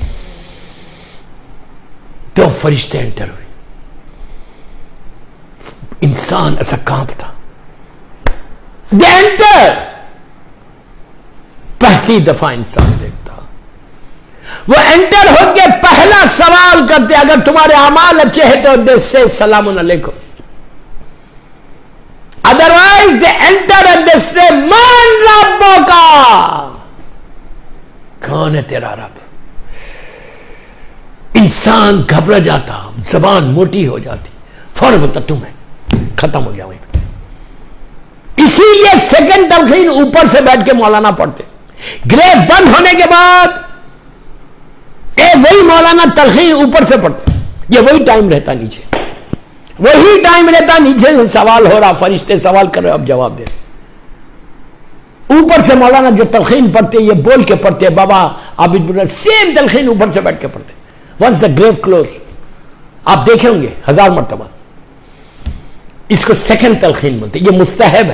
دو فرشتے انٹر ہوئے, انسان ایسا کانپتا. دے انٹر, پہلی دفعہ انسان دیکھتا, وہ انٹر ہو کے پہلا سوال کرتے, اگر تمہارے اعمال اچھے ہیں تو دے سے سلام علیکم, otherwise they enter and they say من ربوں کا, کون ہے تیرا رب. انسان گھبرا جاتا, زبان موٹی ہو جاتی, فوراً بولتا تم ہے, ختم ہو گیا وہیں پہ. اسی لیے سیکنڈ تلخین اوپر سے بیٹھ کے مولانا پڑھتے. گریو بند ہونے کے بعد وہی مولانا تلخین اوپر سے پڑھتے, یہ وہی ٹائم رہتا نیچے, وہی ٹائم رہتا نیچے سے سوال ہو رہا, فرشتے سوال کر رہے, اب جواب دے. اوپر سے مولانا جو تلخین پڑھتے یہ بول کے پڑھتے, بابا عابد بن, سیم تلخین اوپر سے بیٹھ کے پڑھتے. ونس دا گریو کلوز, آپ دیکھیں ہوں گے 1000 مرتبہ, اس کو سیکنڈ تلخین بولتے. یہ مستحب ہے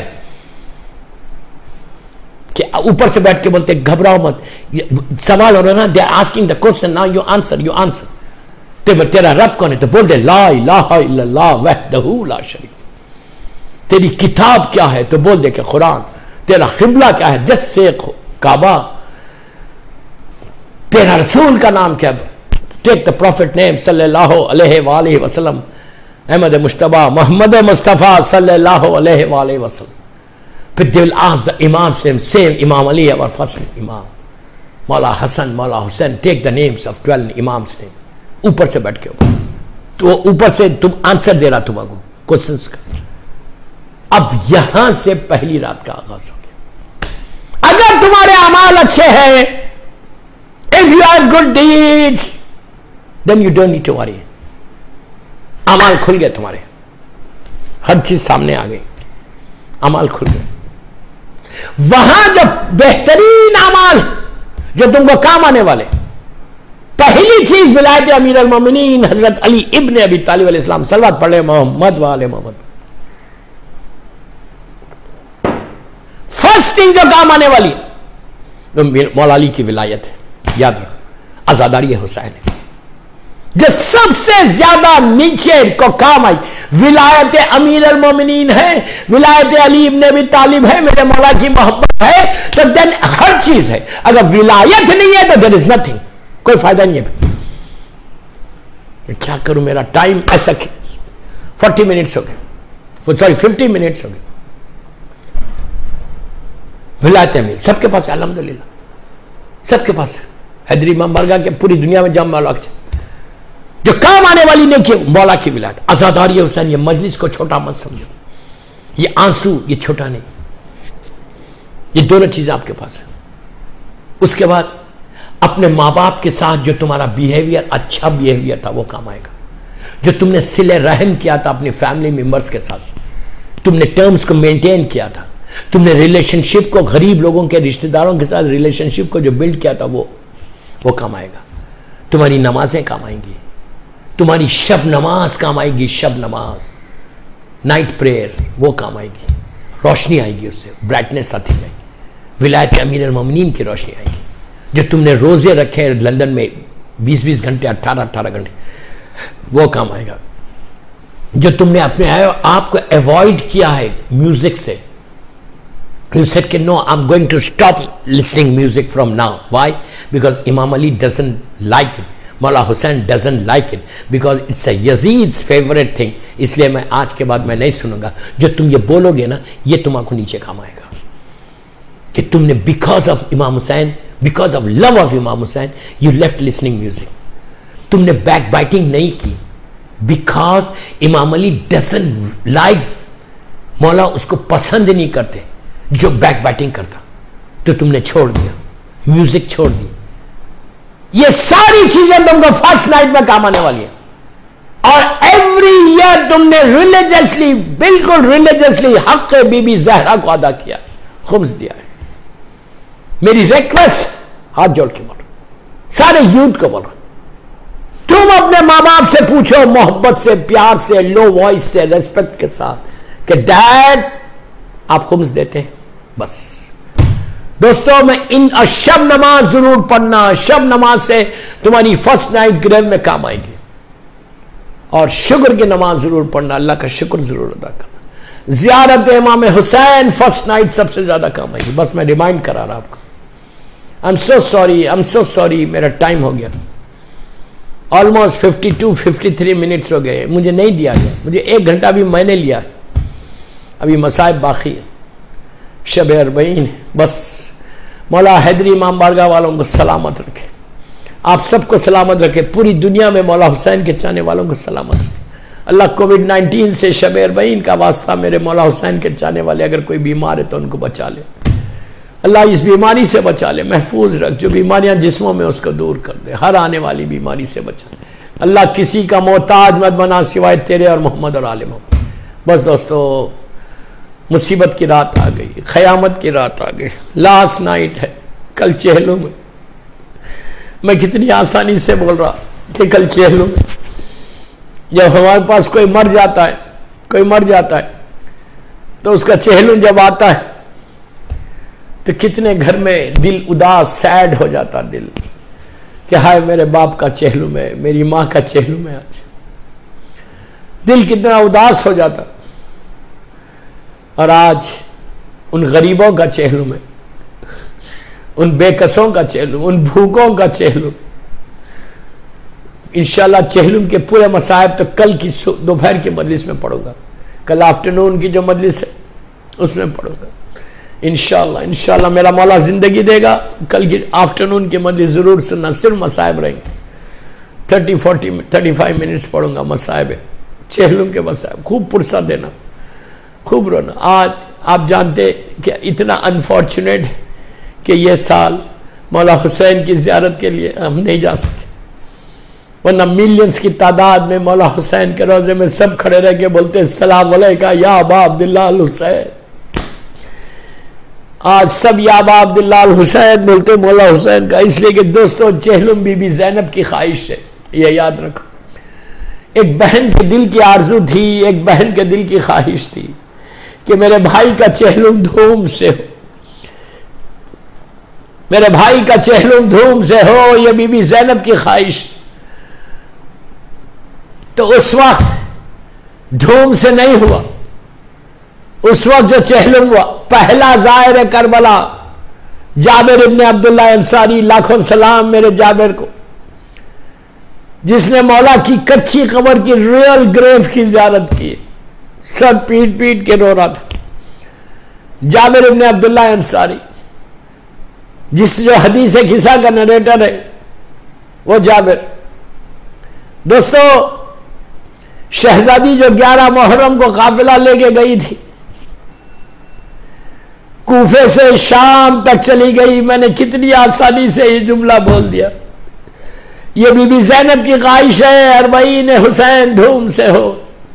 کہ اوپر سے بیٹھ کے بولتے گھبراؤ مت, سوال ہو رہا نا, they are asking the question, now you answer, you answer. تیرا رب کون ہے تو بول دے لا الہ الا اللہ وحدہ لا شریک. تیری کتاب کیا ہے تو بول دے کہ قرآن. تیرا قبلہ کیا ہے, جس سے کعبہ. تیرا رسول کا نام کیا ہے, ٹیک دا پروفٹ نیم صلی اللہ علیہ وآلہ وسلم, احمد مجتبیٰ محمد مصطفیٰ صلی اللہ علیہ وآلہ وسلم. پھر they will ask the Imam's name, same Imam Ali, our first Imam, مولا حسن, مولا حسین, take the names of 12 Imams name. اوپر سے بیٹھ کے تو اوپر سے تم آنسر دے رہا تمہارے کوشچنس کا. اب یہاں سے پہلی رات کا آغاز ہو گیا. اگر تمہارے اعمال اچھے ہیں, if you have good deeds, then you don't need to worry. اعمال کھل گئے تمہارے, ہر چیز سامنے آ گئی. अमाल खुल गए। वहां जो बेहतरीन अमाल जो तुमको काम आने वाले, पहली चीज विलायत अमीर अल मोमिनीन हजरत अली इब्न अबी तालिब अलैहिस्सलाम, सलवात पढ़े मोहम्मद वाले मोहम्मद। फर्स्ट थिंग जो काम आने वाली तो मौला अली की विलायत है, याद रखो, आजादारी हुसैन है जो सबसे ज्यादा नीचे को काम आई। विलायत अमीर अल मोमिनीन है, विलायत अली इब्न अबी तालिब है, मेरे मौला की मोहब्बत है, तो देन हर चीज है। अगर विलायत नहीं है तो देयर इज नथिंग, कोई फायदा नहीं है। क्या करूं, मेरा टाइम ऐसा 40 मिनट्स हो गए, सॉरी 50 मिनट्स हो गए। विलायत अमीर सबके पास है, अल्हम्दुलिल्लाह सबके पास है। हैदरी इमाम बारगाह के पूरी दुनिया में जम मौला जो काम आने वाली नहीं कि मौला की विलायत, आजादारी हुसैन। ये मजलिस को छोटा मत समझो, ये आंसू ये छोटा नहीं, ये दोनों चीजें आपके पास है। उसके बाद अपने मां बाप के साथ जो तुम्हारा बिहेवियर अच्छा बिहेवियर था वो काम आएगा। जो तुमने सिले रहम किया था अपनी फैमिली मेंबर्स के साथ, तुमने टर्म्स को मेंटेन किया था, तुमने रिलेशनशिप को गरीब लोगों के रिश्तेदारों के साथ रिलेशनशिप को जो बिल्ड किया था वो काम आएगा। तुम्हारी नमाजें काम आएंगी, तुम्हारी शब नमाज काम आएगी, शब नमाज नाइट प्रेयर वो काम आएगी, रोशनी आएगी, उससे ब्राइटनेस आती जाएगी। विलायत अमीर अल मोमिनीन की रोशनी आएगी। जो तुमने रोजे रखे लंदन में 20-20 घंटे 18-18 घंटे वो काम आएगा। जो तुमने अपने आप को अवॉइड किया है म्यूजिक से, you said कि no, I'm going to stop listening music from now. Why? Because Imam Ali doesn't like it. Mawla Hussain doesn't like it because it's a Yazid's favorite thing. इसलिए मैं आज के बाद मैं नहीं सुनूंगा। जो तुम ये बोलोगे ना, ये तुम्हारे नीचे काम आएगा कि तुमने because of Imam Hussain, because of love of Imam Hussain, you left listening music. तुमने backbiting नहीं की because Imam Ali doesn't like, मौला उसको पसंद नहीं करते जो बैक बैटिंग करता, तो तुमने छोड़ दिया, म्यूजिक छोड़ दी। ये सारी चीजें तुमको फर्स्ट नाइट में काम आने वाली है। और एवरी ईयर तुमने रिलीजियसली, बिल्कुल रिलीजियसली हक बीबी जहरा को अदा किया, खुम्स दिया है। मेरी रिक्वेस्ट हाथ जोड़ के बोल, सारे यूथ को बोल, तुम अपने मां बाप से पूछो मोहब्बत से, प्यार से, लो वॉइस से, रेस्पेक्ट के साथ कि डैड आप खुम्स देते हैं। बस दोस्तों, मैं इन शब नमाज जरूर पढ़ना, शब नमाज से तुम्हारी फर्स्ट नाइट ग्रेव में काम आएगी। और शुक्र की नमाज जरूर पढ़ना, अल्लाह का शुक्र जरूर अदा करना। जियारत इमाम हुसैन फर्स्ट नाइट सबसे ज्यादा काम आएगी। बस मैं रिमाइंड करा रहा आपको। आई एम सो सॉरी, मेरा टाइम हो गया, ऑलमोस्ट 52-53 मिनट्स हो गए, मुझे नहीं दिया गया, मुझे 1 घंटा भी मैंने लिया, अभी मसाइब बाकी है, शब अरबईन। बस मौला हैदरी इमाम बारगाह वालों को सलामत रखे, आप सबको सलामत रखे, पूरी दुनिया में मौला हुसैन के चाहने वालों को सलामत रखे। अल्लाह कोविड-19 से शब अरबईन का वास्ता, मेरे मौला हुसैन के चाहने वाले अगर कोई बीमार है तो उनको बचा ले, अल्लाह इस बीमारी से बचा ले, महफूज रख, जो बीमारियां जिस्मों में उसको दूर कर दे, हर आने वाली बीमारी से बचा। अल्लाह किसी का मोहताज मत बना सिवाय तेरे और मोहम्मद और आले मोहम्मद। बस दोस्तों, मुसीबत की रात आ गई, क़यामत की रात आ गई, लास्ट नाइट है। कल चेहलों में, मैं कितनी आसानी से बोल रहा कि कल चेहलों में जब हमारे पास कोई मर जाता है, तो उसका चेहलू जब आता है तो कितने घर में दिल उदास, सैड हो जाता दिल कि हाय मेरे बाप का चेहलू में, मेरी मां का चेहलू में, आज दिल कितना उदास हो जाता। और आज उन गरीबों का चेहलू में, उन बेकसों का चेहलू, उन भूखों का चेहलू, इंशाल्लाह चेहलुम के पूरे मसाइब तो कल की दोपहर की मजलिस में पढ़ूंगा, कल आफ्टरनून की जो मजलिस है उसमें पढ़ूंगा इंशाल्लाह मेरा मौला जिंदगी देगा, कल की आफ्टरनून की मजलिस जरूर सुनना, सिर्फ मसाइब रहेंगे, 35 मिनट्स पढ़ूंगा मसाइब, चेहलुम के मसाइब, खूब पुरसा देना, खूब रोना। आज आप जानते कि इतना अनफॉर्चुनेट कि ये साल मौला हुसैन की जियारत के लिए हम नहीं जा सके, वरना मिलियंस की तादाद में मौला हुसैन के रोजे में सब खड़े रह के बोलते सलाम अलैका या अबा अब्दुल्लाह अल हुसैन, آج سب یا ابا عبداللہ الحسین بولتے مولا حسین کا، اس لیے کہ دوستوں چہلم بی بی زینب کی خواہش ہے، یہ یاد رکھو۔ ایک بہن کے دل کی آرزو تھی، ایک بہن کے دل کی خواہش تھی کہ میرے بھائی کا چہلم دھوم سے ہو، میرے بھائی کا چہلم دھوم سے ہو، یہ بی بی زینب کی خواہش۔ تو اس وقت دھوم سے نہیں ہوا، اس وقت جو چہلم ہوا، پہلا زائر کربلا جابر ابن عبداللہ انصاری، لاکھوں سلام میرے جابر کو، جس نے مولا کی کچی قبر کی ریئل گریو کی زیارت کی، سر پیٹ پیٹ کے رو رہا تھا۔ جابر ابن عبداللہ انصاری، جس جو حدیث قصہ کا نریٹر ہے وہ جابر۔ دوستو شہزادی جو 11 محرم کو قافلہ لے کے گئی تھی، کوفے سے شام تک چلی گئی، میں نے کتنی آسانی سے یہ جملہ بول دیا۔ یہ بی بی زینب کی خواہش ہے 40 حسین دھوم سے ہو،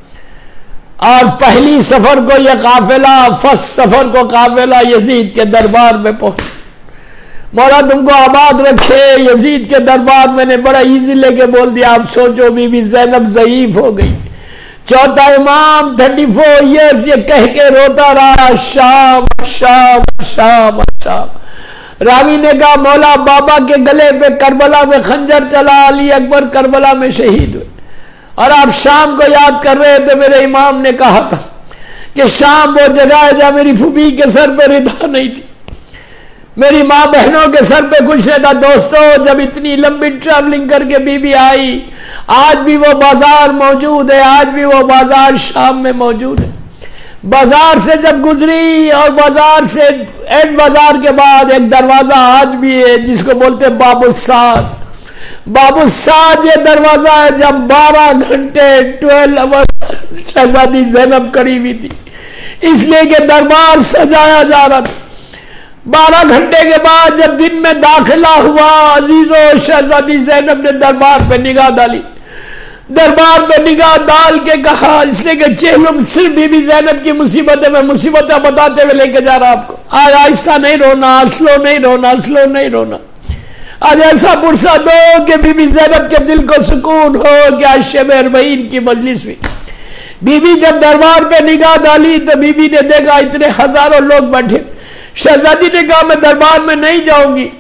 اور پہلی سفر کو یہ قافلہ، فرسٹ سفر کو قافلہ یزید کے دربار میں پہنچا۔ مولا تم کو آباد رکھے، یزید کے دربار میں نے بڑا ایزی لے کے بول دیا۔ آپ سوچو بی بی زینب ضعیف ہو گئی، چوتھا امام 34 ایئرس یہ کہہ کے روتا رہا، شام شام شام شام۔ راوی نے کہا مولا بابا کے گلے پہ کربلا میں خنجر چلا، علی اکبر کربلا میں شہید ہوئے، اور آپ شام کو یاد کر رہے تھے۔ میرے امام نے کہا تھا کہ شام وہ جگہ ہے جہاں میری پھوپھی کے سر پہ ردا نہیں تھی، میری ماں بہنوں کے سر پہ کچھ نہیں تھا۔ دوستو جب اتنی لمبی ٹریولنگ کر کے بی بی آئی، آج بھی وہ بازار موجود ہے، آج بھی وہ بازار شام میں موجود ہے۔ بازار سے جب گزری، اور بازار سے اینڈ بازار کے بعد ایک دروازہ آج بھی ہے جس کو بولتے باب السعد۔ باب السعد یہ دروازہ ہے جب 12 گھنٹے 12 آور شہزادی زینب کڑی ہوئی تھی، اس لیے کہ دربار سجایا جا رہا تھا۔ 12 گھنٹے کے بعد جب دن میں داخلہ ہوا، عزیزو شہزادی زینب نے دربار پہ نگاہ ڈالی، دربار پہ نگاہ ڈال کے کہا، اس لیے کہ چہلم صرف بی بی زینب کی مصیبتیں، میں مصیبتیں بتاتے ہوئے لے کے جا رہا آپ کو۔ آج آہستہ نہیں رونا، سلو نہیں رونا، سلو نہیں رونا، آج ایسا پرسا دو کہ بی بی زینب کے دل کو سکون ہو کہ آج شب 40 کی مجلس ہوئی۔ بی بی جب دربار پہ نگاہ ڈالی تو بی بی نے دیکھا اتنے ہزاروں لوگ بیٹھے۔ شہزادی نے کہا میں دربار میں نہیں جاؤں گی۔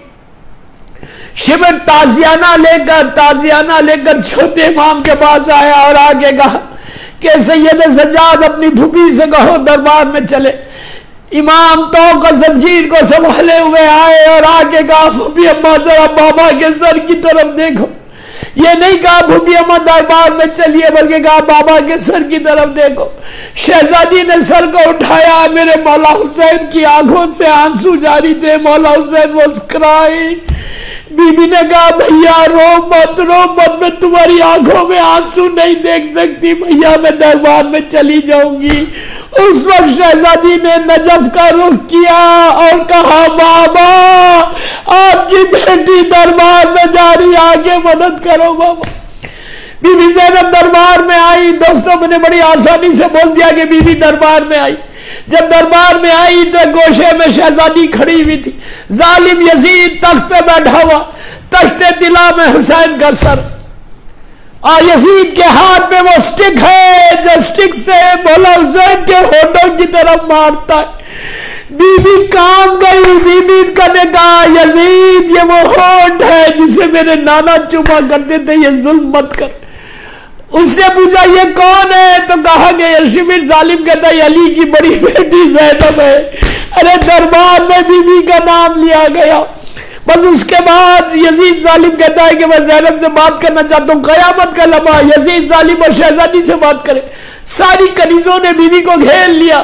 شبر تازیانہ لے کر چھوٹے امام کے پاس آیا اور آگے کہا کہ سید سجاد اپنی پھوپھی سے کہو دربار میں چلے۔ امام تو کو زنجیر کو سنبھالے ہوئے آئے اور آگے کہا پھوپھی اماں ذرا بابا کے سر کی طرف دیکھو۔ یہ نہیں کہا پھوپھی اماں دربار میں چلیے، بلکہ کہا بابا کے سر کی طرف دیکھو۔ شہزادی نے سر کو اٹھایا، میرے مولا حسین کی آنکھوں سے آنسو جاری تھے۔ مولا حسین واز کرائنگ۔ بی بی نے کہا بھیا رو مت، میں تمہاری آنکھوں میں آنسو نہیں دیکھ سکتی، بھیا میں دربار میں چلی جاؤں گی۔ اس وقت شہزادی نے نجف کا رخ کیا اور کہا بابا آپ کی بیٹی دربار میں جا رہی، آگے مدد کرو بابا۔ بی بی زینب دربار میں آئی۔ دوستوں میں نے بڑی آسانی سے بول دیا کہ بی بی دربار میں آئی۔ جب دربار میں آئی تو گوشے میں شہزادی کھڑی ہوئی تھی، ظالم یزید تخت پہ بیٹھا ہوا، تشت طلا میں حسین کا سر، اور یزید کے ہاتھ میں وہ سٹک ہے جو سٹک سے مولا حسین کے ہونٹوں کی طرف مارتا ہے۔ بی بی کام گئی، بی بی کا نے کہا یزید یہ وہ ہونٹ ہے جسے میرے نانا چوما کرتے تھے، یہ ظلم مت کر۔ اس نے پوچھا یہ کون ہے؟ تو کہا کہ یشمیر ظالم کہتا ہے علی کی بڑی بیٹی زینب ہے۔ ارے دربار میں بی بی کا نام لیا گیا۔ بس اس کے بعد یزید ظالم کہتا ہے کہ میں زینب سے بات کرنا چاہتا ہوں۔ قیامت کا لمحہ یزید ظالم اور شہزادی سے بات کرے، ساری کنیزوں نے بی بی کو گھیر لیا۔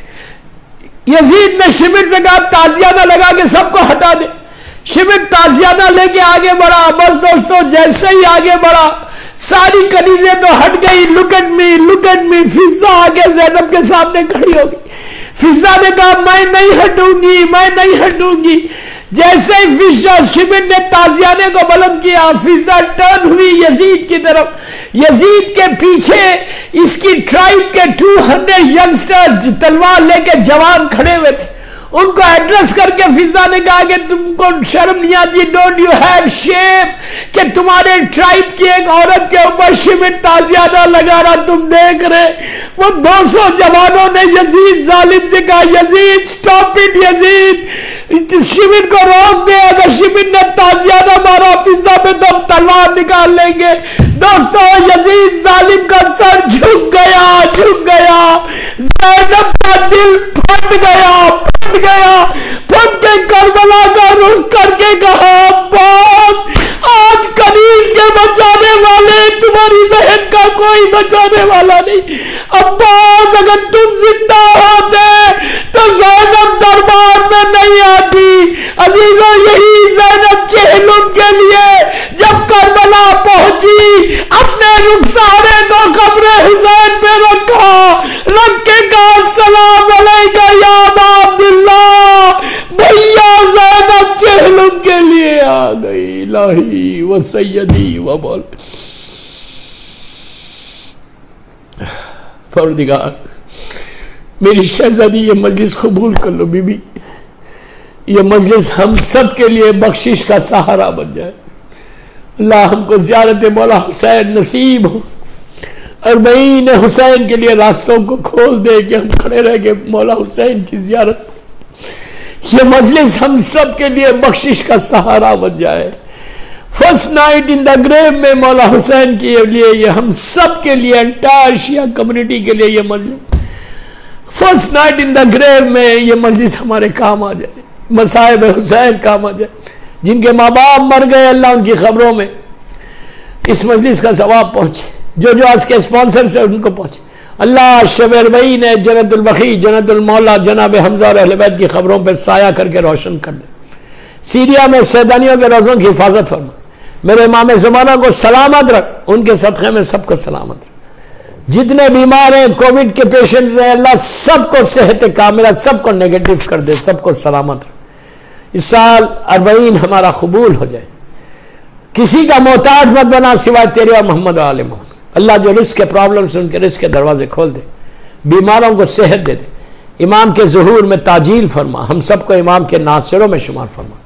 یزید نے شمر سے کہا تازیانہ لگا کے سب کو ہٹا دے۔ شمر تازیانہ لے کے آگے بڑھا۔ بس دوستوں جیسے ہی آگے بڑھا ساری کنیزیں تو ہٹ گئی۔ لک ایٹ می فضا آگے زینب کے سامنے کھڑی ہو گئی۔ فضا نے کہا میں نہیں ہٹوں گی۔ جیسے ہی فضا شمر نے تازیانے کو بلند کیا، فضا ٹرن ہوئی یزید کی طرف۔ یزید کے پیچھے اس کی ٹرائب کے 200 ینگسٹرز تلوار لے کے جوان کھڑے ہوئے تھے۔ ان کو ایڈریس کر کے فضا نے کہا کہ تم کو شرم نہیں آتی؟ ڈونٹ یو ہیو شیم کہ تمہارے ٹرائب کی ایک عورت کے اوپر شمن تازیانہ لگا رہا تم دیکھ رہے؟ وہ 200 جوانوں نے یزید ظالم سے کہا یزید سٹاپ اٹ، یزید شمن کو روک دے، اگر شمن نے تازیانہ مارا فضا میں تو ہم تلوار نکال لیں گے۔ دوستو یزید ظالم کا سر جھک گیا، جھک گیا، زینب کا دل پھٹ گیا، پھٹ کے کربلا کا رخ کر کے کہا عباس آج کنیز کے بچانے والے تمہاری بہن کا کوئی بچانے والا نہیں۔ عباس اگر تم زندہ ہوتے تو زینب دربار میں نہیں آتی۔ عزیزوں یہی زینب چہلم کے لیے جب کربلا پہنچی اپنے رخسارے کو قبر حسین پہ رکھا، رکھ کے کہا السلام علیکہ یا ابا عبداللہ، بھیا زینب چہلم کے لیے آ گئی۔ الہی و سیدی و مولا، پروردگار میری شہزادی یہ مجلس قبول کر لو بی بی، یہ مجلس ہم سب کے لیے بخشش کا سہارا بن جائے۔ اللہ ہم کو زیارت مولا حسین نصیب ہو، اربعین حسین کے لیے راستوں کو کھول دے کہ ہم کھڑے رہ کے مولا حسین کی زیارت، یہ مجلس ہم سب کے لیے بخشش کا سہارا بن جائے۔ First night in the grave میں مولا حسین کے لیے یہ ہم سب کے لیے انٹائر شیعہ کمیونٹی کے لیے یہ مجلس first night in the grave میں یہ مجلس ہمارے کام آ جائے، مصائب حسین کام آ جائے، جن کے ماں باپ مر گئے اللہ ان کی خبروں میں اس مجلس کا ثواب پہنچے، جو آج کے اسپانسر سے ان کو پہنچے۔ اللہ شب اربعین ہے جنت البقیع جنت المولا جناب حمزہ اور اہل بیت کی خبروں پہ سایہ کر کے روشن کر دے۔ سیریا میں سیدانیوں کے روزوں کی حفاظت فرما، میرے امام زمانہ کو سلامت رکھ، ان کے صدقے میں سب کو سلامت رکھ۔ جتنے بیمار ہیں کووڈ کے پیشنٹس ہیں اللہ سب کو صحت کاملہ، سب کو نیگیٹو کر دے، سب کو سلامت رکھ۔ اس سال اربعین ہمارا قبول ہو جائے، کسی کا محتاج مت بنا سوائے تیرے اور محمد و آل محمد۔ اللہ جو رزق کے پرابلمس ان کے رزق کے دروازے کھول دے، بیماروں کو صحت دے دے، امام کے ظہور میں تاجیل فرما، ہم سب کو امام کے ناصروں میں شمار فرما۔